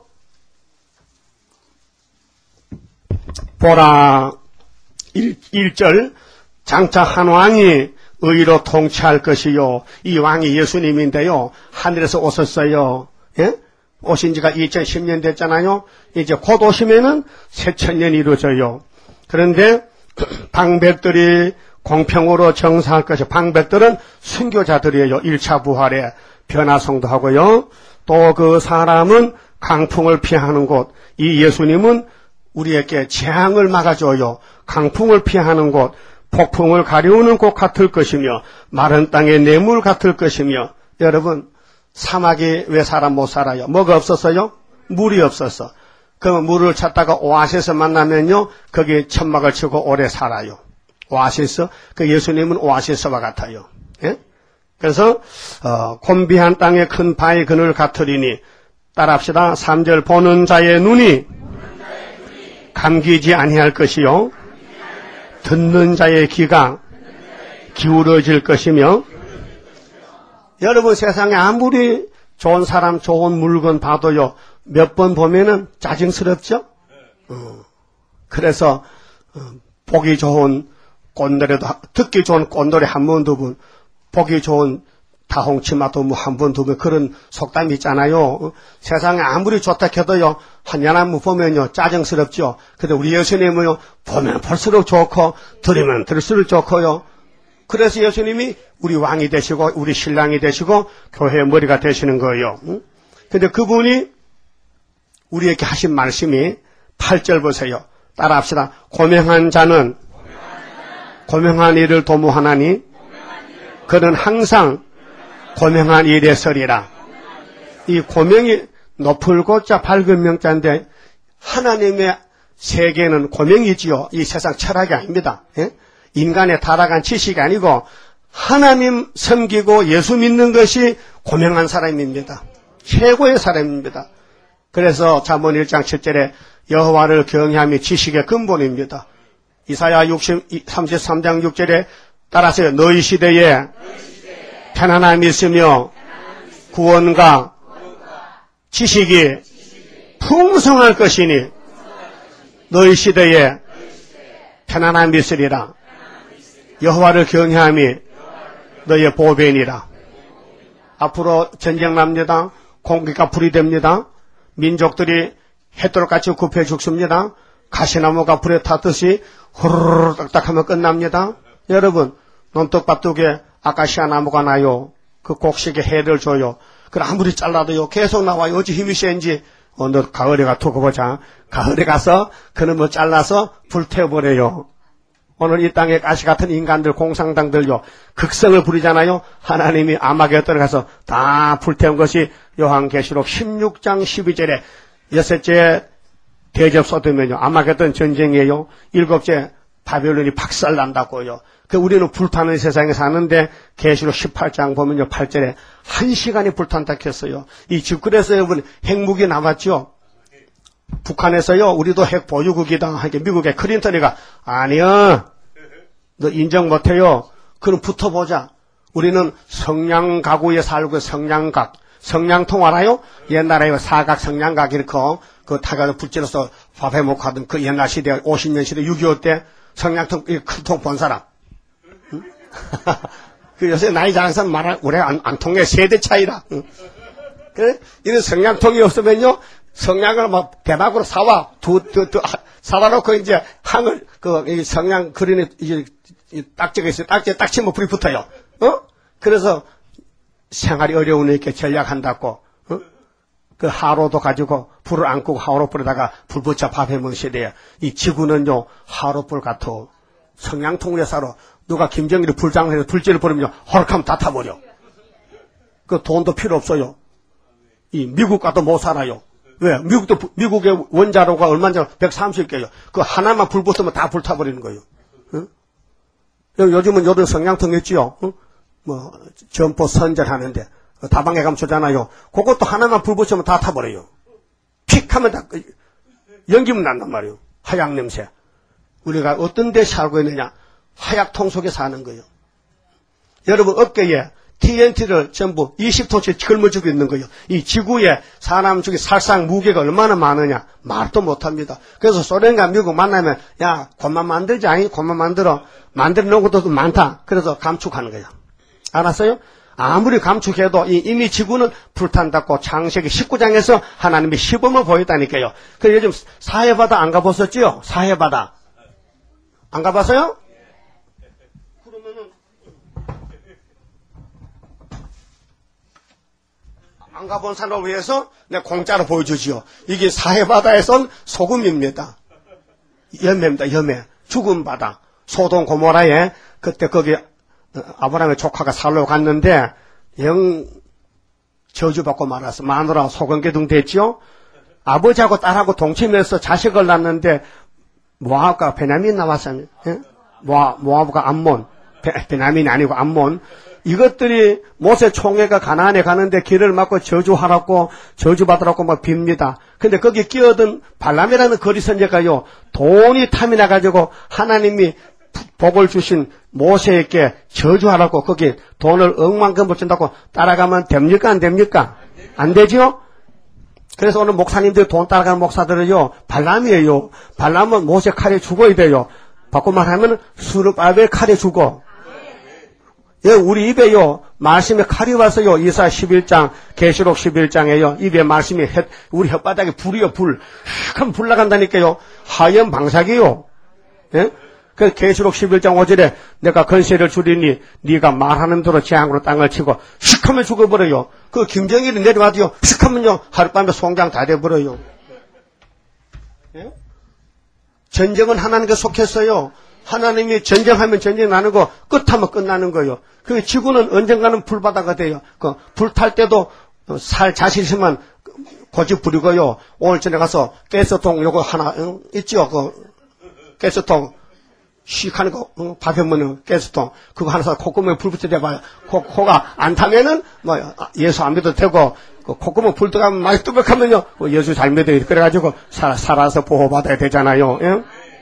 보라, 일 절 장차 한 왕이 의로 통치할 것이요. 이 왕이 예수님인데요. 하늘에서 오셨어요. 예? 오신 지가 이천십 년 됐잖아요. 이제 곧 오시면은 새천년이 이루어져요. 그런데 방백들이 공평으로 정사할 것이 방백들은 순교자들이에요. 일 차 부활에 변화성도 하고요. 또 그 사람은 강풍을 피하는 곳. 이 예수님은 우리에게 재앙을 막아줘요. 강풍을 피하는 곳, 폭풍을 가려우는 곳 같을 것이며 마른 땅의 뇌물 같을 것이며 여러분 사막에 왜 사람 못 살아요? 뭐가 없었어요? 물이 없었어. 그 물을 찾다가 오아시스 만나면요 거기에 천막을 치고 오래 살아요. 오아시스. 그 예수님은 오아시스와 같아요. 예? 그래서 어, 곤비한 땅에 큰 바위 그늘 같으리니 따라합시다. 삼 절 보는 자의 눈이 감기지 아니할 것이요 듣는 자의 귀가 기울어질 것이며 여러분 세상에 아무리 좋은 사람 좋은 물건 봐도요 몇 번 보면은 짜증스럽죠. 어, 그래서 어, 보기 좋은 꽃노래도 듣기 좋은 꽃노래 한 번 두 번 보기 좋은 다홍치마도 뭐 한 번 두 번 그런 속담이 있잖아요. 어, 세상에 아무리 좋다 해도요 한 년 한 번 보면요 짜증스럽죠. 근데 우리 예수님은요 보면 볼수록 좋고 들으면 들을수록 좋고요. 그래서 예수님이 우리 왕이 되시고 우리 신랑이 되시고 교회의 머리가 되시는 거예요. 응? 근데 그분이 우리에게 하신 말씀이 팔 절 보세요. 따라합시다. 고명한 자는 고명한 일을 도모하나니 그는 항상 고명한 일에 서리라. 이 고명이 높을 고자 밝은 명자인데 하나님의 세계는 고명이지요. 이 세상 철학이 아닙니다. 예? 인간의 타락한 지식이 아니고 하나님 섬기고 예수 믿는 것이 고명한 사람입니다. 최고의 사람입니다. 그래서 잠언 일 장 칠 절에 여호와를 경외함이 지식의 근본입니다. 이사야 삼십삼 장 육 절에 따라서 너희 시대에 편안함이 있으며 구원과 지식이 풍성할 것이니 너희 시대에 편안함이 있으리라. 여호와를 경외함이 너희의 보배니라. 앞으로 전쟁 납니다. 공기가 불이 됩니다. 민족들이 햇돌같이 굽혀 죽습니다. 가시나무가 불에 탔듯이 후루룩 딱딱하면 끝납니다. 여러분 논떡밭둑에 아카시아 나무가 나요. 그 곡식에 해를 줘요. 그럼 아무리 잘라도요 계속 나와요. 어찌 힘이 센지. 어, 너 가을에 가 두고 보자. 가을에 가서 그놈을 잘라서 불태워버려요. 오늘 이 땅에 가시 같은 인간들 공상당들요 극성을 부리잖아요. 하나님이 아마겟돈에 가서 다 불태운 것이 요한계시록 십육 장 십이 절에 여섯째 대접 쏟으면요 아마겟돈 전쟁이에요. 일곱째 바벨론이 박살난다고요. 그 우리는 불타는 세상에 사는데 계시록 십팔 장 보면요 팔 절에 한 시간이 불탄다 했어요. 이 집그래서 여러분 핵무기 남았죠. 북한에서요 우리도 핵 보유국이다 하게 미국의 클린턴이가 아니야 너 인정 못해요. 그럼 붙어보자. 우리는 성냥가구에 살고 성냥각 성냥통 알아요? 옛날에 사각 성냥각 이렇게 그 타가서 불질러서 밥해 먹고 하던 그 옛날 시대 오십 년 시대 육이오 때 성냥통 큰 통 본 사람. 응? 그 요새 나이 자란 사람 말할 우리 안, 안 통해 세대 차이라. 응? 그래? 이런 성냥통이 없으면요 성냥을 막 대박으로 사와 두 두 두 사다 놓고 이제 항을 그 성냥 그리는 이제 딱지가 있어요. 딱지에 딱 치면 불이 붙어요. 어? 그래서 생활이 어려우니까 전략한다고. 어? 그 하로도 가지고 불을 안 끄고 하로불에다가 불 붙여 밥해 먹는 시대에 이 지구는요 하로불 같아. 성냥통을 사러 누가 김정일이 불장해서 불질을 버리면 허락하면 다 타버려. 그 돈도 필요 없어요. 이 미국 가도 못 살아요. 왜? 미국도 미국의 원자로가 얼마나 백삼십 개요. 그 하나만 불 붙으면 다 불타버리는 거예요. 어? 요즘은 요런 성냥통 있지요. 어? 뭐 점포 선전하는데 다방에 가면 주잖아요. 그것도 하나만 불 붙이면 다 타버려요. 픽 하면 다 연기만 난단 말이에요. 하약 냄새. 우리가 어떤 데 살고 있느냐. 하약통 속에 사는 거예요. 여러분 업계에 티엔티를 전부 이십 톤씩 짊어지고 있는 거예요. 이 지구에 사람 중에 살상 무게가 얼마나 많으냐. 말도 못합니다. 그래서 소련과 미국 만나면 야 그만 만들지 아니 그만 만들어. 만들어 놓은 것도 많다. 그래서 감축하는 거예요. 알았어요? 아무리 감축해도 이, 이미 지구는 불탄다고 창세기 십구 장에서 하나님이 시범을 보였다니까요. 그래서 요즘 사해바다 안 가보셨지요? 사해바다. 안 가봤어요? 그러면은 안 가본 사람을 위해서 내가 공짜로 보여주지요. 이게 사해바다에선 소금입니다. 염해입니다. 염해. 죽은 바다. 소돔 고모라에 그때 거기 아브라함의 조카가 살러 갔는데 영 저주받고 말았어. 마누라 소금개둥 됐죠. 아버지하고 딸하고 동침해서 자식을 낳았는데 모압과 베냐민 나왔어요. 예? 모압, 모압과 암몬, 베, 베냐민이 아니고 암몬. 이것들이 모세 총회가 가나안에 가는데 길을 막고 저주하라고 저주받으라고 막 빕니다. 근데 거기 끼어든 발람이라는 거리 선지자가요 돈이 탐이 나가지고 하나님이 복을 주신 모세에게 저주하라고 거기 돈을 억만큼 붙인다고 따라가면 됩니까? 안 됩니까? 안 되죠? 그래서 오늘 목사님들 돈 따라가는 목사들은요 발람이에요. 발람은 모세 칼에 죽어야 돼요. 바꿔 말하면 수르바벨 칼에 죽어. 예, 우리 입에요 말씀에 칼이 왔어요. 이사 십일 장 계시록 십일 장에요 입에 말씀이 햇, 우리 혓바닥에 불이요 불. 한 불 나간다니까요. 하얀 방사기요. 예? 그 계시록 십일 장 오 절에 내가 권세를 주리니 네가 말하는 대로 재앙으로 땅을 치고 슉하면 죽어버려요. 그 김정일이 내려와도요 슉하면요 하룻밤에 송장 다 돼버려요. 예? 전쟁은 하나님께 속했어요. 하나님이 전쟁하면 전쟁이 나는 거 끝하면 끝나는 거예요. 그 지구는 언젠가는 불바다가 돼요. 그 불탈 때도 살 자신 있으면 고집 부리고요. 오늘 전에 가서 가스통 요거 하나 응? 있죠. 그 가스통 씩 하는 거, 어, 밥해 먹는 가스통. 그거 하나 사서 콧구멍에 불 붙여대봐요. 코, 코가 안 타면은, 뭐, 예수 안 믿어도 되고, 그 콧구멍 불 들어가면 많이 뚜벅하면요, 어, 예수 잘 믿어요. 그래가지고, 살, 살아서 보호받아야 되잖아요. 예?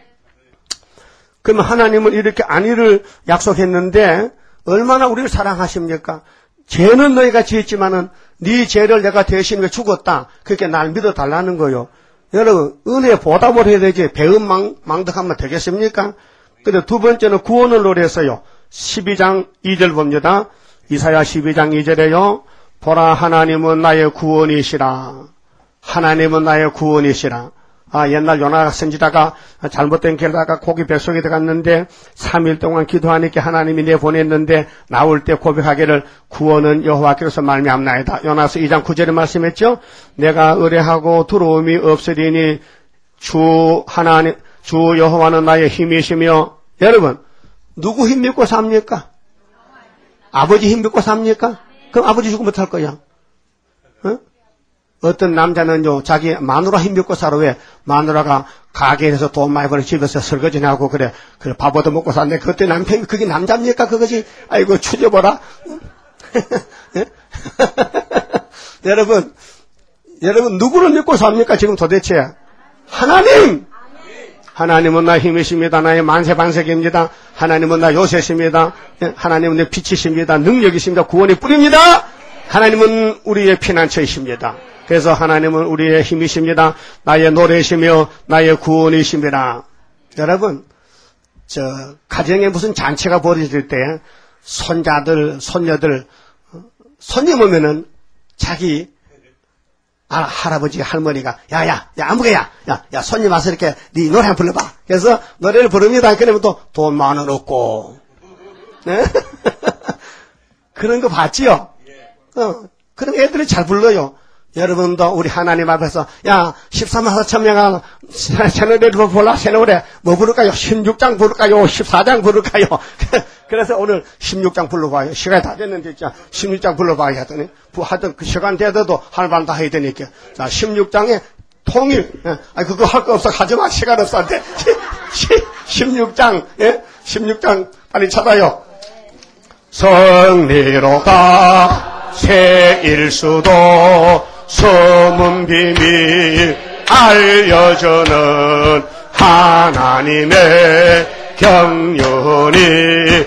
그러면 하나님은 이렇게 안위를 약속했는데, 얼마나 우리를 사랑하십니까? 죄는 너희가 지었지만은, 네 죄를 내가 대신해 죽었다. 그렇게 날 믿어달라는 거요. 여러분, 은혜 보답을 해야 되지, 배은 망, 망덕하면 되겠습니까? 근데 두 번째는 구원을 노래했어요. 십이 장 이 절 봅니다. 이사야 십이 장 이 절에요. 보라 하나님은 나의 구원이시라. 하나님은 나의 구원이시라. 아, 옛날 요나 선지자가 잘못된 길다가 고기 뱃속에 들어갔는데 삼 일 동안 기도하니까 하나님이 내보냈는데 나올 때 고백하기를 구원은 여호와께로서 말미암나이다. 요나서 이 장 구 절에 말씀했죠. 내가 의뢰하고 두려움이 없으리니 주 하나님 주 여호와는 나의 힘이시며. 여러분 누구 힘 믿고 삽니까? 아버지 힘 믿고 삽니까? 그럼 아버지 죽으면 어떡할 거야? 어? 어떤 남자는요 자기 마누라 힘 믿고 살아. 왜? 마누라가 가게에서 돈 많이 벌어 집에서 설거지나 하고 그래 그래 밥 얻어 먹고 사는데 그때 남편이 그게 남자입니까? 그것이 아이고 추져보라. 여러분 여러분 누구를 믿고 삽니까? 지금 도대체 하나님. 하나님은 나 힘이십니다. 나의 만세반석입니다. 하나님은 나 요새십니다. 하나님은 내 빛이십니다. 능력이십니다. 구원의 뿌리입니다. 하나님은 우리의 피난처이십니다. 그래서 하나님은 우리의 힘이십니다. 나의 노래이시며 나의 구원이십니다. 여러분, 저 가정에 무슨 잔치가 벌어질 때 손자들, 손녀들, 손님 오면은 자기 아, 할아버지, 할머니가 야야, 야 아무개야, 야, 야 손님 와서 이렇게 네 노래 한번 불러봐. 그래서 노래를 부릅니다. 그러면 또 돈 만 원 얻고, 네? 그런 거 봤지요? 어, 그럼 애들이 잘 불러요. 여러분도 우리 하나님 앞에서 야 십삼만 사천 명아 새 노래를 불러. 새 노래 뭐 부를까요? 십육 장 부를까요? 십사 장 부를까요? 그래서 오늘 십육 장 불러봐요. 시간이 다 됐는데 진짜 십육 장 불러봐야 하더니 하여튼 그 시간 되더라도 할 말 다 해야 되니까 자 십육 장에 통일 예. 아 그거 할 거 없어 하지마 시간 없어 한테 십육 장 예? 십육 장 빨리 찾아요. 성리로다 세일수도 소문 비밀 알려주는 하나님의 경륜이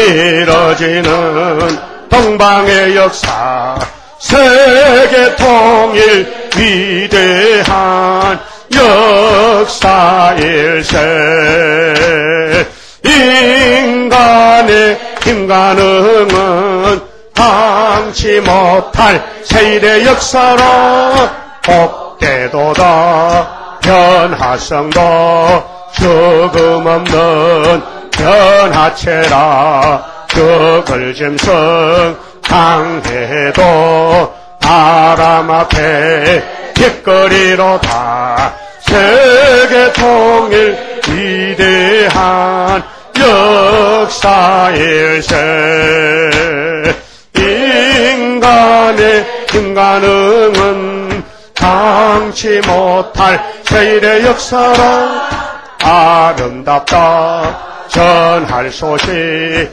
이뤄지는 동방의 역사 세계 통일 위대한 역사일세 인간의 힘가능은 당치 못할 세일의 역사로 복되도다 변화성도 죽음 없는 변화체라 죽을 짐승 강해도 바람 앞에 뒷거리로다 세계 통일 위대한 역사일세 인간의 힘가능은 당치 못할 세일의 역사라 아름답다 전할 소식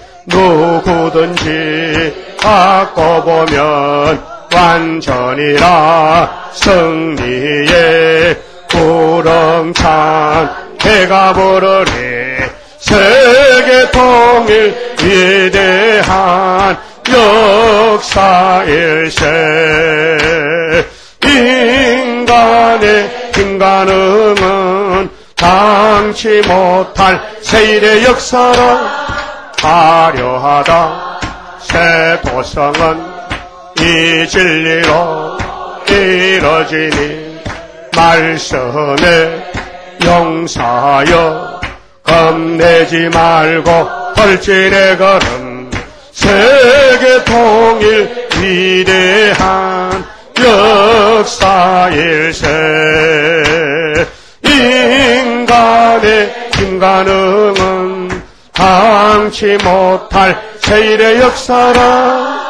누구든지 바꿔보면 완전이라 승리의 구렁찬 해가 부르리 세계 통일 위대한 역사일세 인간의 힘가능은 당치 못할 세일의 역사라 화려하다 새 도성은 이 진리로 이뤄지니 말씀에 용사여 겁내지 말고 벌진의 걸음 세계 통일 위대한 역사일세 인간의 힘가능은 당치 못할 세일의 역사라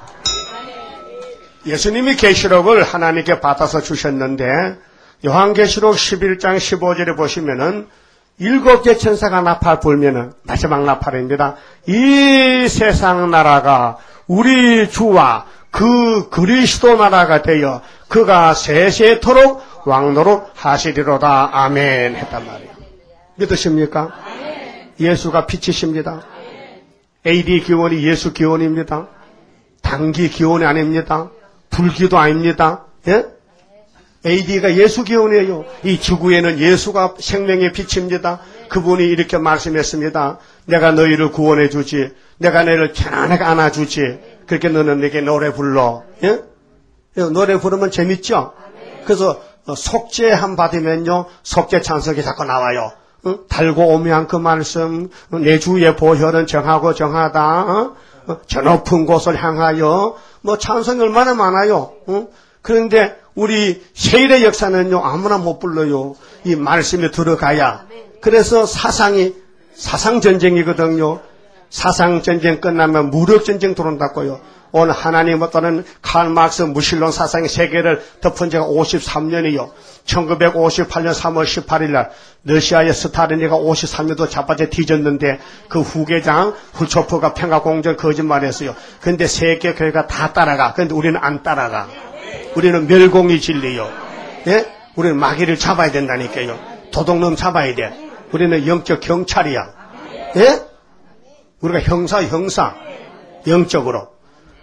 예수님이 계시록을 하나님께 받아서 주셨는데 요한계시록 십일 장 십오 절에 보시면은 일곱 개 천사가 나팔 불면은 마지막 나팔입니다. 이 세상 나라가 우리 주와 그 그리스도 나라가 되어 그가 세세토록 왕노릇 하시리로다. 아멘 했단 말이에요. 믿으십니까? 예수가 빛이십니다. 에이디 기원이 예수 기원입니다. 단기 기원이 아닙니다. 불기도 아닙니다. 예? 에이디가 예수 기원이에요. 이 지구에는 예수가 생명의 빛입니다. 그분이 이렇게 말씀했습니다. 내가 너희를 구원해 주지. 내가 너희를 편안하게 안아주지. 그렇게 너는 내게 노래 불러. 예? 노래 부르면 재밌죠? 그래서 속죄함 받으면요. 속죄 찬석이 자꾸 나와요. 어? 달고 오묘한 그 말씀. 내 주의 보혈은 정하고 정하다. 어? 어? 저 높은 곳을 향하여. 뭐 찬송이 얼마나 많아요. 어? 그런데 우리 세일의 역사는요 아무나 못 불러요. 이 말씀에 들어가야. 그래서 사상이 사상전쟁이거든요. 사상전쟁 끝나면 무력전쟁 들어온다고요. 오늘 하나님 어떠는 칼 막스 무신론 사상의 세계를 덮은 지가 오십삼 년이요. 천구백오십팔 년 삼월 십팔일 날 러시아의 스타린이가 오십삼 년도 자빠져 뒤졌는데 그 후계장 후초프가 평화공전 거짓말했어요. 근데 세계 교회가 다 따라가. 근데 우리는 안 따라가. 우리는 멸공이 진리요. 예? 우리는 마귀를 잡아야 된다니까요. 도둑놈 잡아야 돼. 우리는 영적 경찰이야. 예? 우리가 형사 형사 영적으로.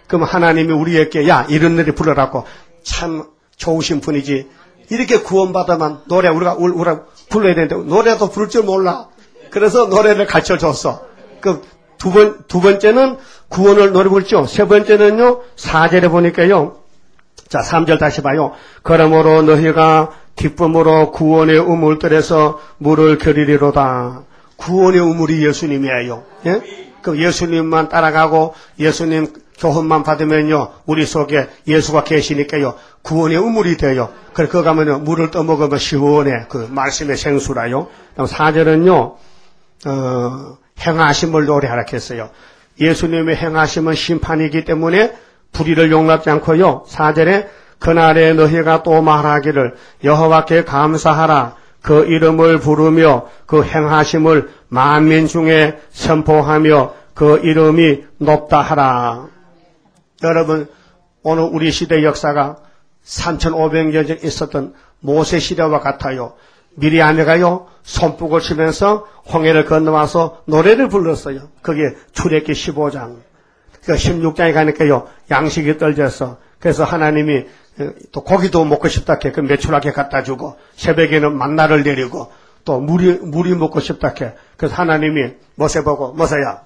그럼 하나님이 우리에게 야 이런 노래 불러라고 참 좋으신 분이지. 이렇게 구원받아만 노래 우리가 우리가 불러야 되는데 노래도 부를 줄 몰라. 그래서 노래를 가르쳐줬어. 그 두 번, 두 번째는 구원을 노래 부르죠. 세 번째는요, 사 절에 보니까요. 자, 삼 절 다시 봐요. 그러므로 너희가 기쁨으로 구원의 우물들에서 물을 겨리리로다. 구원의 우물이 예수님이에요. 예? 그 예수님만 따라가고 예수님 교훈만 받으면요, 우리 속에 예수가 계시니까요, 구원의 우물이 돼요. 그래, 거 가면요, 물을 떠먹으면 시원해. 그 말씀의 생수라요. 사 절은요, 어, 행하심을 노래하라 했어요. 예수님의 행하심은 심판이기 때문에 불의를 용납지 않고요. 사 절에 그날에 너희가 또 말하기를 여호와께 감사하라. 그 이름을 부르며 그 행하심을 만민 중에 선포하며 그 이름이 높다 하라. 여러분, 오늘 우리 시대 역사가 삼천오백 년 전 있었던 모세 시대와 같아요. 미리암이가요, 손뼉을 치면서 홍해를 건너와서 노래를 불렀어요. 그게 출애굽기 십오 장. 그 십육 장에 가니까요, 양식이 떨어졌어. 그래서 하나님이 또 고기도 먹고 싶다 해. 그 매출하게 갖다 주고, 새벽에는 만나를 내리고, 또 물이, 물이 먹고 싶다 해. 그래서 하나님이 모세 보고, 모세야,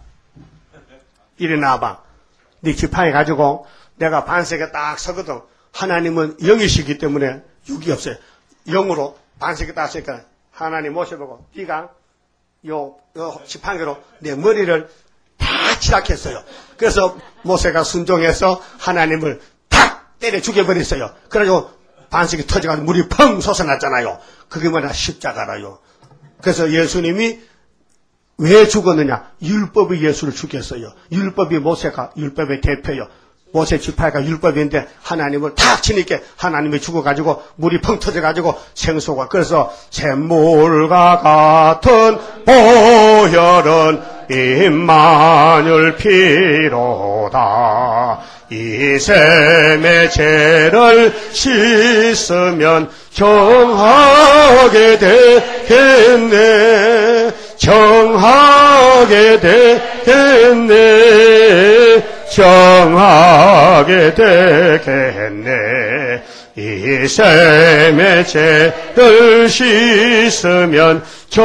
이리 나와봐. 네 지팡이 가지고 내가 반석에 딱 서거든. 하나님은 영이시기 때문에 육이 없어요. 영으로 반석에 딱 서니까 하나님 모셔보고 네가 요, 요 지팡이로 내 머리를 다 치락했어요. 그래서 모세가 순종해서 하나님을 탁 때려 죽여버렸어요. 그래가지고 반석이 터져가지고 물이 펑 솟아났잖아요. 그게 뭐냐, 십자가라요. 그래서 예수님이 왜 죽었느냐? 율법이 예수를 죽였어요. 율법이 모세가 율법의 대표요. 모세 지파가 율법인데 하나님을 탁 치니까 하나님이 죽어가지고 물이 펑 터져가지고 생수가. 그래서 샘물과 같은 보혈은 임마누엘 피로다. 이 셈의 죄를 씻으면 정하게 되겠네. 정하게 되겠네. 정하게 되겠네. 이 셈의 죄를 씻으면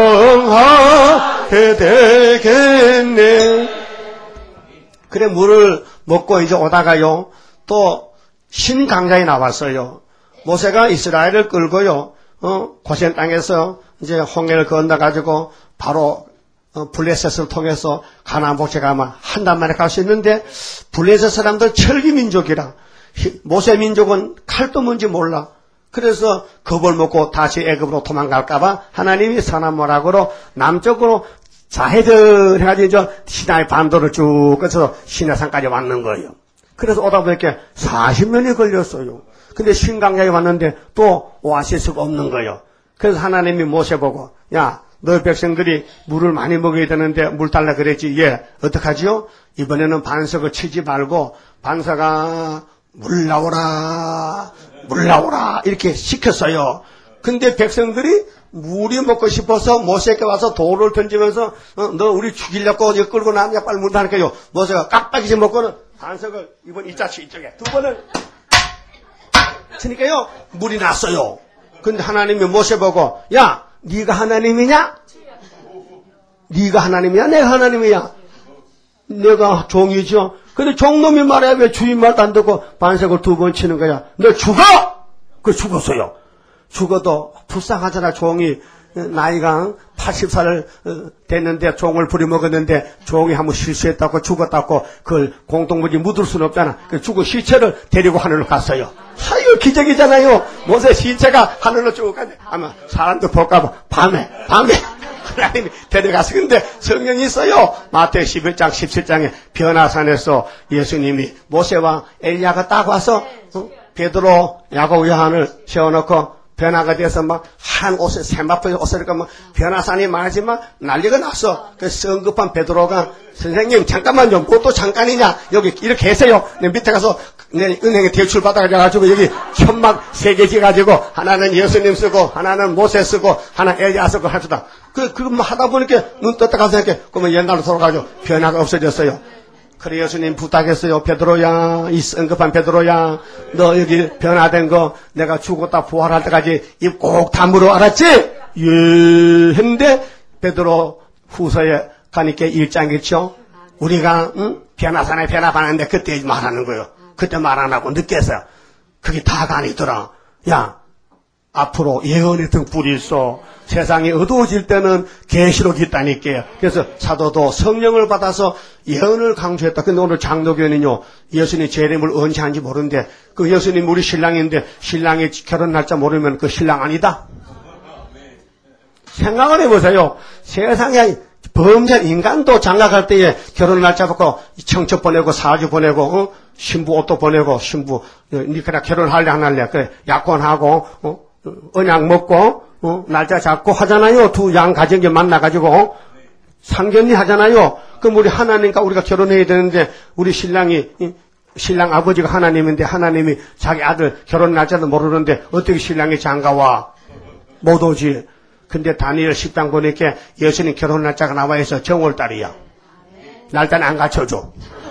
정하게 되겠네. 그래, 물을 먹고 이제 오다가요, 또 신강자에 나왔어요. 모세가 이스라엘을 끌고요, 어, 고센 땅에서 이제 홍해를 건너가지고 바로 어, 블레셋을 통해서 가나안 복지에 가면 한 달 만에 갈 수 있는데, 블레셋 사람들 철기 민족이라 모세 민족은 칼도 뭔지 몰라. 그래서 겁을 먹고 다시 애굽으로 도망갈까봐 하나님이 선한 모락으로 남쪽으로 자해들 해가지고 이제 시나이 반도를 쭉 끝에서 시내산까지 왔는 거예요. 그래서 오다 보니까 사십 년이 걸렸어요. 근데 신강야에 왔는데 또 오아시스가 없는 거예요. 그래서 하나님이 모세 보고, 야, 너희 백성들이 물을 많이 먹어야 되는데 물 달라 그랬지. 예, 어떡하지요? 이번에는 반석을 치지 말고 반석아 물 나오라, 물 나오라 이렇게 시켰어요. 근데 백성들이 물이 먹고 싶어서 모세에게 와서 돌을 던지면서 어, 너 우리 죽이려고 이거 끌고 나면 빨리 물 달라니까요. 모세가 깍딱이지 먹고는 반석을 이번 이자치 이쪽에 두 번을 치니까요 물이 났어요. 근데 하나님이 모세 보고, 야, 네가 하나님이냐? 네가 하나님이야? 내가 하나님이야? 내가 종이죠. 근데 종놈이 말해 왜 주인 말도 안 듣고 반석을 두 번 치는 거야? 너 죽어! 그 죽었어요. 죽어도 불쌍하잖아. 종이 나이가 팔십 살 됐는데 종을 부려먹었는데 종이 한번 실수했다고 죽었다고 그걸 공동물이 묻을 수는 없잖아. 그 죽은 시체를 데리고 하늘로 갔어요. 아유, 기적이잖아요. 모세 시체가 하늘로 쭉 가네. 아마 사람도 볼까 봐. 밤에, 밤에. 하나님이 데려가서. 근데 성경이 있어요. 마태복음 십일 장, 십칠 장에 변화산에서 예수님이 모세와 엘리야가 딱 와서 어? 베드로, 야고보, 요한을 세워놓고 변화가 돼서 막 한 옷에 세마포에 옷을 입고 막 변화산이 많지만 난리가 났어. 그 성급한 베드로가 선생님 잠깐만요. 뭐 또 잠깐이냐. 여기 이렇게 계세요. 내 밑에 가서 내 은행에 대출 받아가지고 여기 천막 세 개 지가지고 하나는 예수님 쓰고 하나는 모세 쓰고 하나 엘리야 쓰고 하시다. 그 그거 하다 보니까 눈 떴다 가서 이렇게 그러면 옛날로 돌아가지고 변화가 없어졌어요. 그래 예수님 부탁했어요. 베드로야, 이 성급한 베드로야, 너 여기 변화된 거 내가 죽었다 부활할 때까지 입 꼭 다물어, 알았지? 예 했는데 베드로 후서에 가니까 일 장이죠. 우리가 응? 변화산에 변화하는데 그때 말하는 거예요. 그때 말 안 하고 늦게서 그게 다가 아니더라. 야, 앞으로 예언의 등불이 있어. 세상이 어두워질 때는 계시록이 있다니까요. 그래서 사도도 성령을 받아서 예언을 강조했다. 근데 오늘 장로교는요, 예수님 재림을 언제 하는지 모르는데, 그 예수님 우리 신랑인데, 신랑이 결혼 날짜 모르면 그 신랑 아니다? 생각을 해보세요. 세상에 범죄 인간도 장가갈 때에 결혼 날짜 받고 청첩 보내고 사주 보내고 어? 신부 옷도 보내고 신부 니가 결혼할래 안 할래 그래 약혼하고 어? 언약 먹고 어? 날짜 잡고 하잖아요. 두 양 가정이 만나가지고 어? 상견례 하잖아요. 그럼 우리 하나님과 우리가 결혼해야 되는데 우리 신랑이 신랑 아버지가 하나님인데 하나님이 자기 아들 결혼 날짜도 모르는데 어떻게 신랑이 장가와? 못 오지. 근데 다니엘 십 장 보니까 예수님 결혼 날짜가 나와 있어. 정월달이야. 날짜는 안 갖춰줘.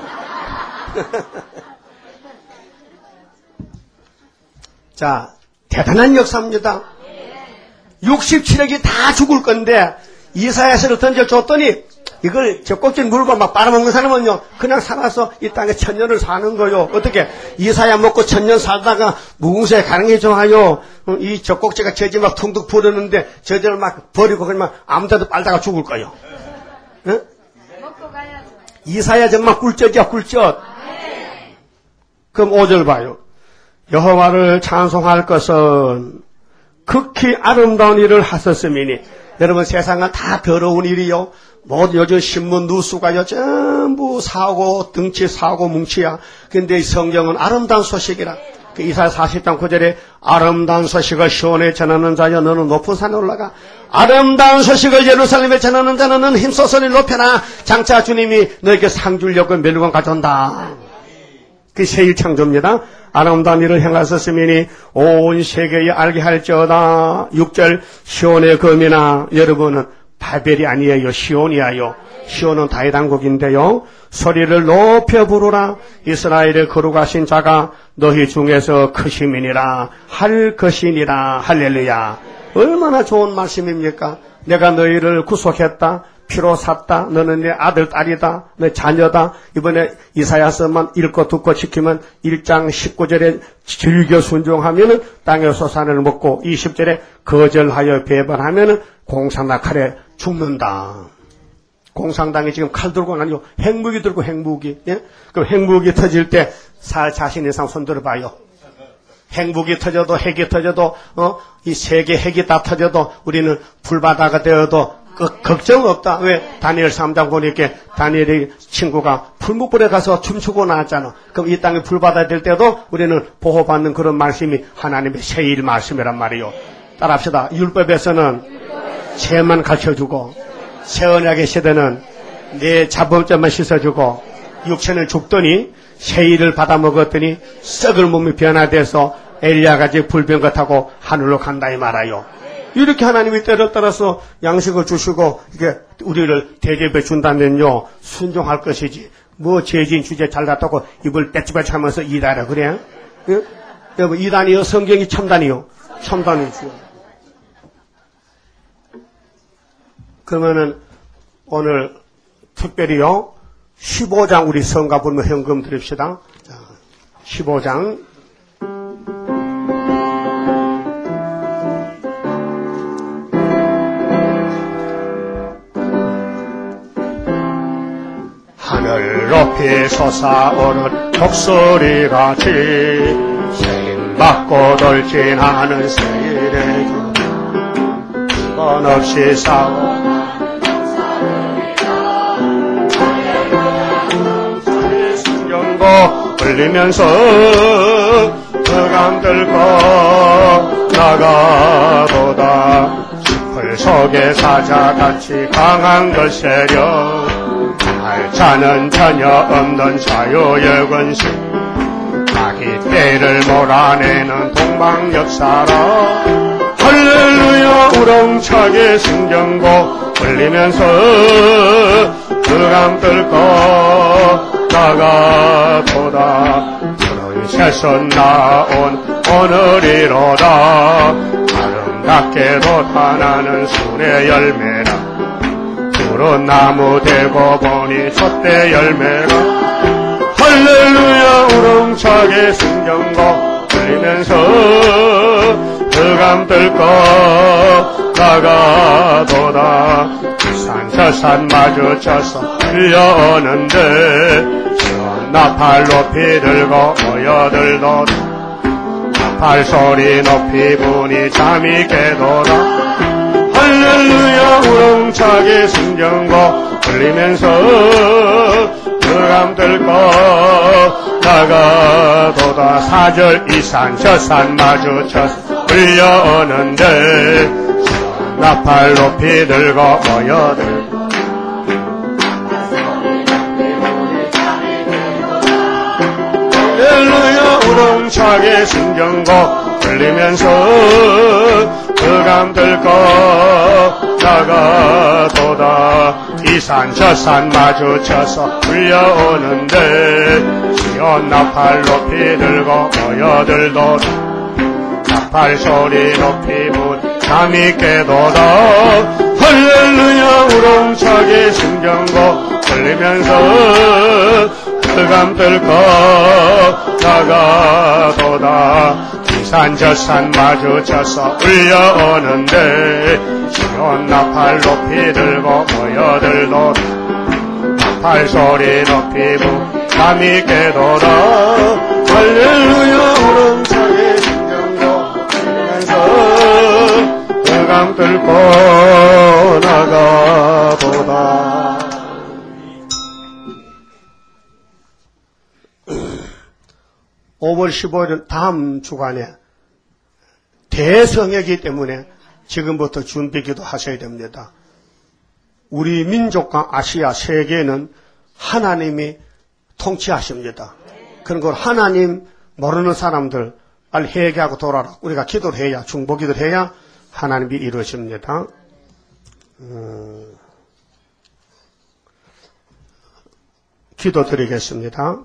자, 대단한 역사입니다. 육십칠 억이 다 죽을 건데 이사야서를 던져줬더니 이걸 젖꼭지 물고 막 빨아먹는 사람은요 그냥 살아서 이 땅에 천년을 사는 거요. 어떻게 이사야 먹고 천년 살다가 무궁수에 가는 게 좋아요. 이 젖꼭지가 젖이 막 퉁퉁 부르는데 젖을 막 버리고 그냥 아무 데도 빨다가 죽을 거요. 응? 이사야 정말 꿀젖이야 꿀젖. 그럼 오 절 봐요. 여호와를 찬송할 것은 극히 아름다운 일을 하셨음이니. 여러분 세상은 다 더러운 일이요. 뭐 요즘 신문 뉴스가요 전부 사고 등치 사고 뭉치야. 근데 이 성경은 아름다운 소식이라. 그 이사야 사십 장 구 절에 아름다운 소식을 시온에 전하는 자여 너는 높은 산에 올라가. 아름다운 소식을 예루살렘에 전하는 자는 너는 힘써 소리를 높여라. 장차 주님이 너에게 상 주려고 멸관 가져온다. 그 세일 창조입니다. 아름다운 일을 행하셨으니 온 세계에 알게 할지어다. 육 절 시온의 검이나. 여러분은 바벨이 아니에요. 시온이에요. 시온은 다윗왕국인데요. 소리를 높여 부르라. 이스라엘의 거룩하신 자가 너희 중에서 크심이니라 할 것이니라. 할렐루야. 얼마나 좋은 말씀입니까? 내가 너희를 구속했다. 피로 샀다. 너는 내 아들, 딸이다. 내 자녀다. 이번에 이사야서만 읽고 듣고 지키면 일 장 십구 절에 즐겨 순종하면은 땅의 소산을 먹고 이십 절에 거절하여 배반하면은 공산당 칼에 죽는다. 공산당이 지금 칼 들고 아니고 핵무기 들고 핵무기. 예? 그럼 핵무기 터질 때 살 자신 이상 손 들어봐요. 핵무기 터져도 핵이 터져도 어? 이 세계 핵이 다 터져도 우리는 불바다가 되어도 그 걱정 없다. 왜? 다니엘 삼 장 보니까 다니엘의 친구가 풀무불에 가서 춤추고 나왔잖아. 그럼 이 땅에 불바다 될 때도 우리는 보호받는 그런 말씀이 하나님의 세일 말씀이란 말이요. 따라합시다. 율법에서는 죄만 가르쳐주고 새 언약의 시대는 내 자범죄만 씻어주고 육체는 죽더니 세일을 받아먹었더니 썩을 몸이 변화돼서 엘리야같이 불병거 타고 하늘로 간다 이 말아요. 이렇게 하나님이 때를 따라서 양식을 주시고 이게 우리를 대접해 준다면요 순종할 것이지. 뭐 죄진 주제 잘났다고 입을 떼찌바치 하면서 이다라 그래? 예? 여러분 이단이요 성경이 첨단이요? 첨단이죠. 그러면은 오늘 특별히요 십오 장 우리 성가 부르면 현금 드립시다. 자, 십오 장 하늘 높이 솟아오른 독수리같이 세임받고 돌진하는 세일의 주 번없이 싸워 순경고 흘리면서 흑암 들고 나가도다. 숲을 속에 사자같이 강한 걸세력 알차는 전혀 없는 자유의 권세 자기 때를 몰아내는 동방역사라. 할렐루야 우렁차게 승경고 흘리면서 흑암 뚫고 나가도다. 그릇에서 나온 오늘이로다. 아름답게도 하나는 순의 열매라. 푸른 나무 되고 보니 촛대 열매라. 할렐루야 우렁차게 승경고 들리면서 흑암 뜰고 나가도다. 산 저 산 마주쳐서 들려오는데 나팔 높이 들고 모여들도 나팔 소리 높이 부니 잠이 깨도다. 할렐루야 우렁차게 승경고 들리면서 흑암 뜰고 나가도다. 사절 이 산 저 산 마주쳐서 들려오는데 나팔 높이 들고 모여들 할렐루야 우렁차게 승경고 들리면서 흑암 들고 나가도다. 이 산 저 산 마주쳐서 불려오는데 시온 나팔 높이 들고 모여들도다. 나팔 소리 높이 부 잠이 깨도다. 할렐루야 우렁차게 승경고 들리면서 흑암 뜰고 나가도다. 이 산 저 산 마주쳐서 울려오는데 시온 나팔 높이 들고 모여들도다. 나팔 소리 높이 부 잠이 깨도다. 할렐루야 우렁차게 승경고 들리면서 흑암 뜰고 나가도다. 오월 십오일은 다음 주간에 대성회이기 때문에 지금부터 준비기도 하셔야 됩니다. 우리 민족과 아시아 세계는 하나님이 통치하십니다. 그런 걸 하나님 모르는 사람들 빨리 회개하고 돌아라. 우리가 기도를 해야, 중보기도를 해야 하나님이 이루어집니다. 음, 기도드리겠습니다.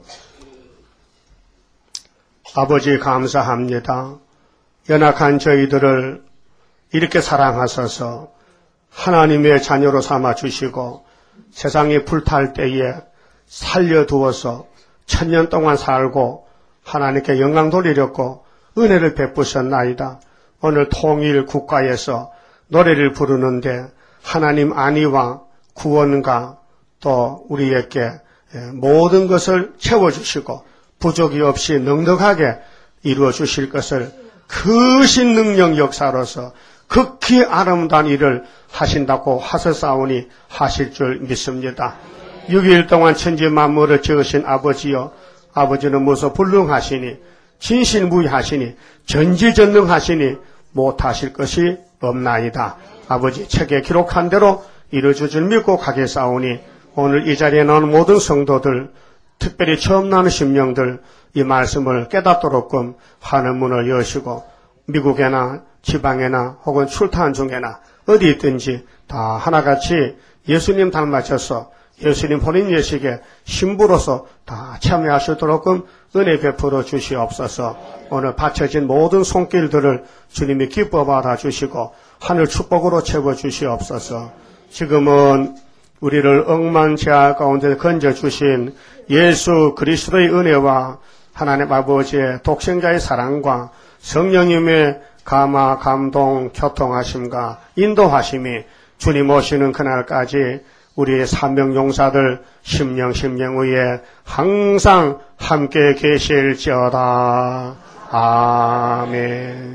아버지 감사합니다. 연약한 저희들을 이렇게 사랑하셔서 하나님의 자녀로 삼아 주시고 세상이 불탈 때에 살려두어서 천년 동안 살고 하나님께 영광 돌리렸고 은혜를 베푸셨나이다. 오늘 통일 국가에서 노래를 부르는데 하나님 안위와 구원과 또 우리에게 모든 것을 채워주시고 부족이 없이 넉넉하게 이루어 주실 것을 크신 능력 역사로서 극히 아름다운 일을 하신다고 하셨사오니 하실 줄 믿습니다. 육 일 동안 천지 만물을 지으신 아버지여, 아버지는 무서 불능하시니 진실무이하시니 전지전능하시니 못하실 것이 없나이다. 아버지 책에 기록한 대로 이루어줄 줄 믿고 가겠사오니 오늘 이 자리에 나온 모든 성도들, 특별히 처음 나는 심령들 이 말씀을 깨닫도록끔 하늘문을 여시고 미국에나 지방에나 혹은 출타한 중에나 어디 있든지 다 하나같이 예수님 닮아져서 예수님 혼인 예식에 신부로서 다 참여하시도록끔 은혜 베풀어 주시옵소서. 오늘 바쳐진 모든 손길들을 주님이 기뻐 받아 주시고 하늘 축복으로 채워 주시옵소서. 지금은 우리를 억만 죄악 가운데 건져 주신 예수 그리스도의 은혜와 하나님 아버지의 독생자의 사랑과 성령님의 감화, 감동, 교통하심과 인도하심이 주님 오시는 그날까지 우리의 사명용사들 심령 심령 위에 항상 함께 계실지어다. 아멘.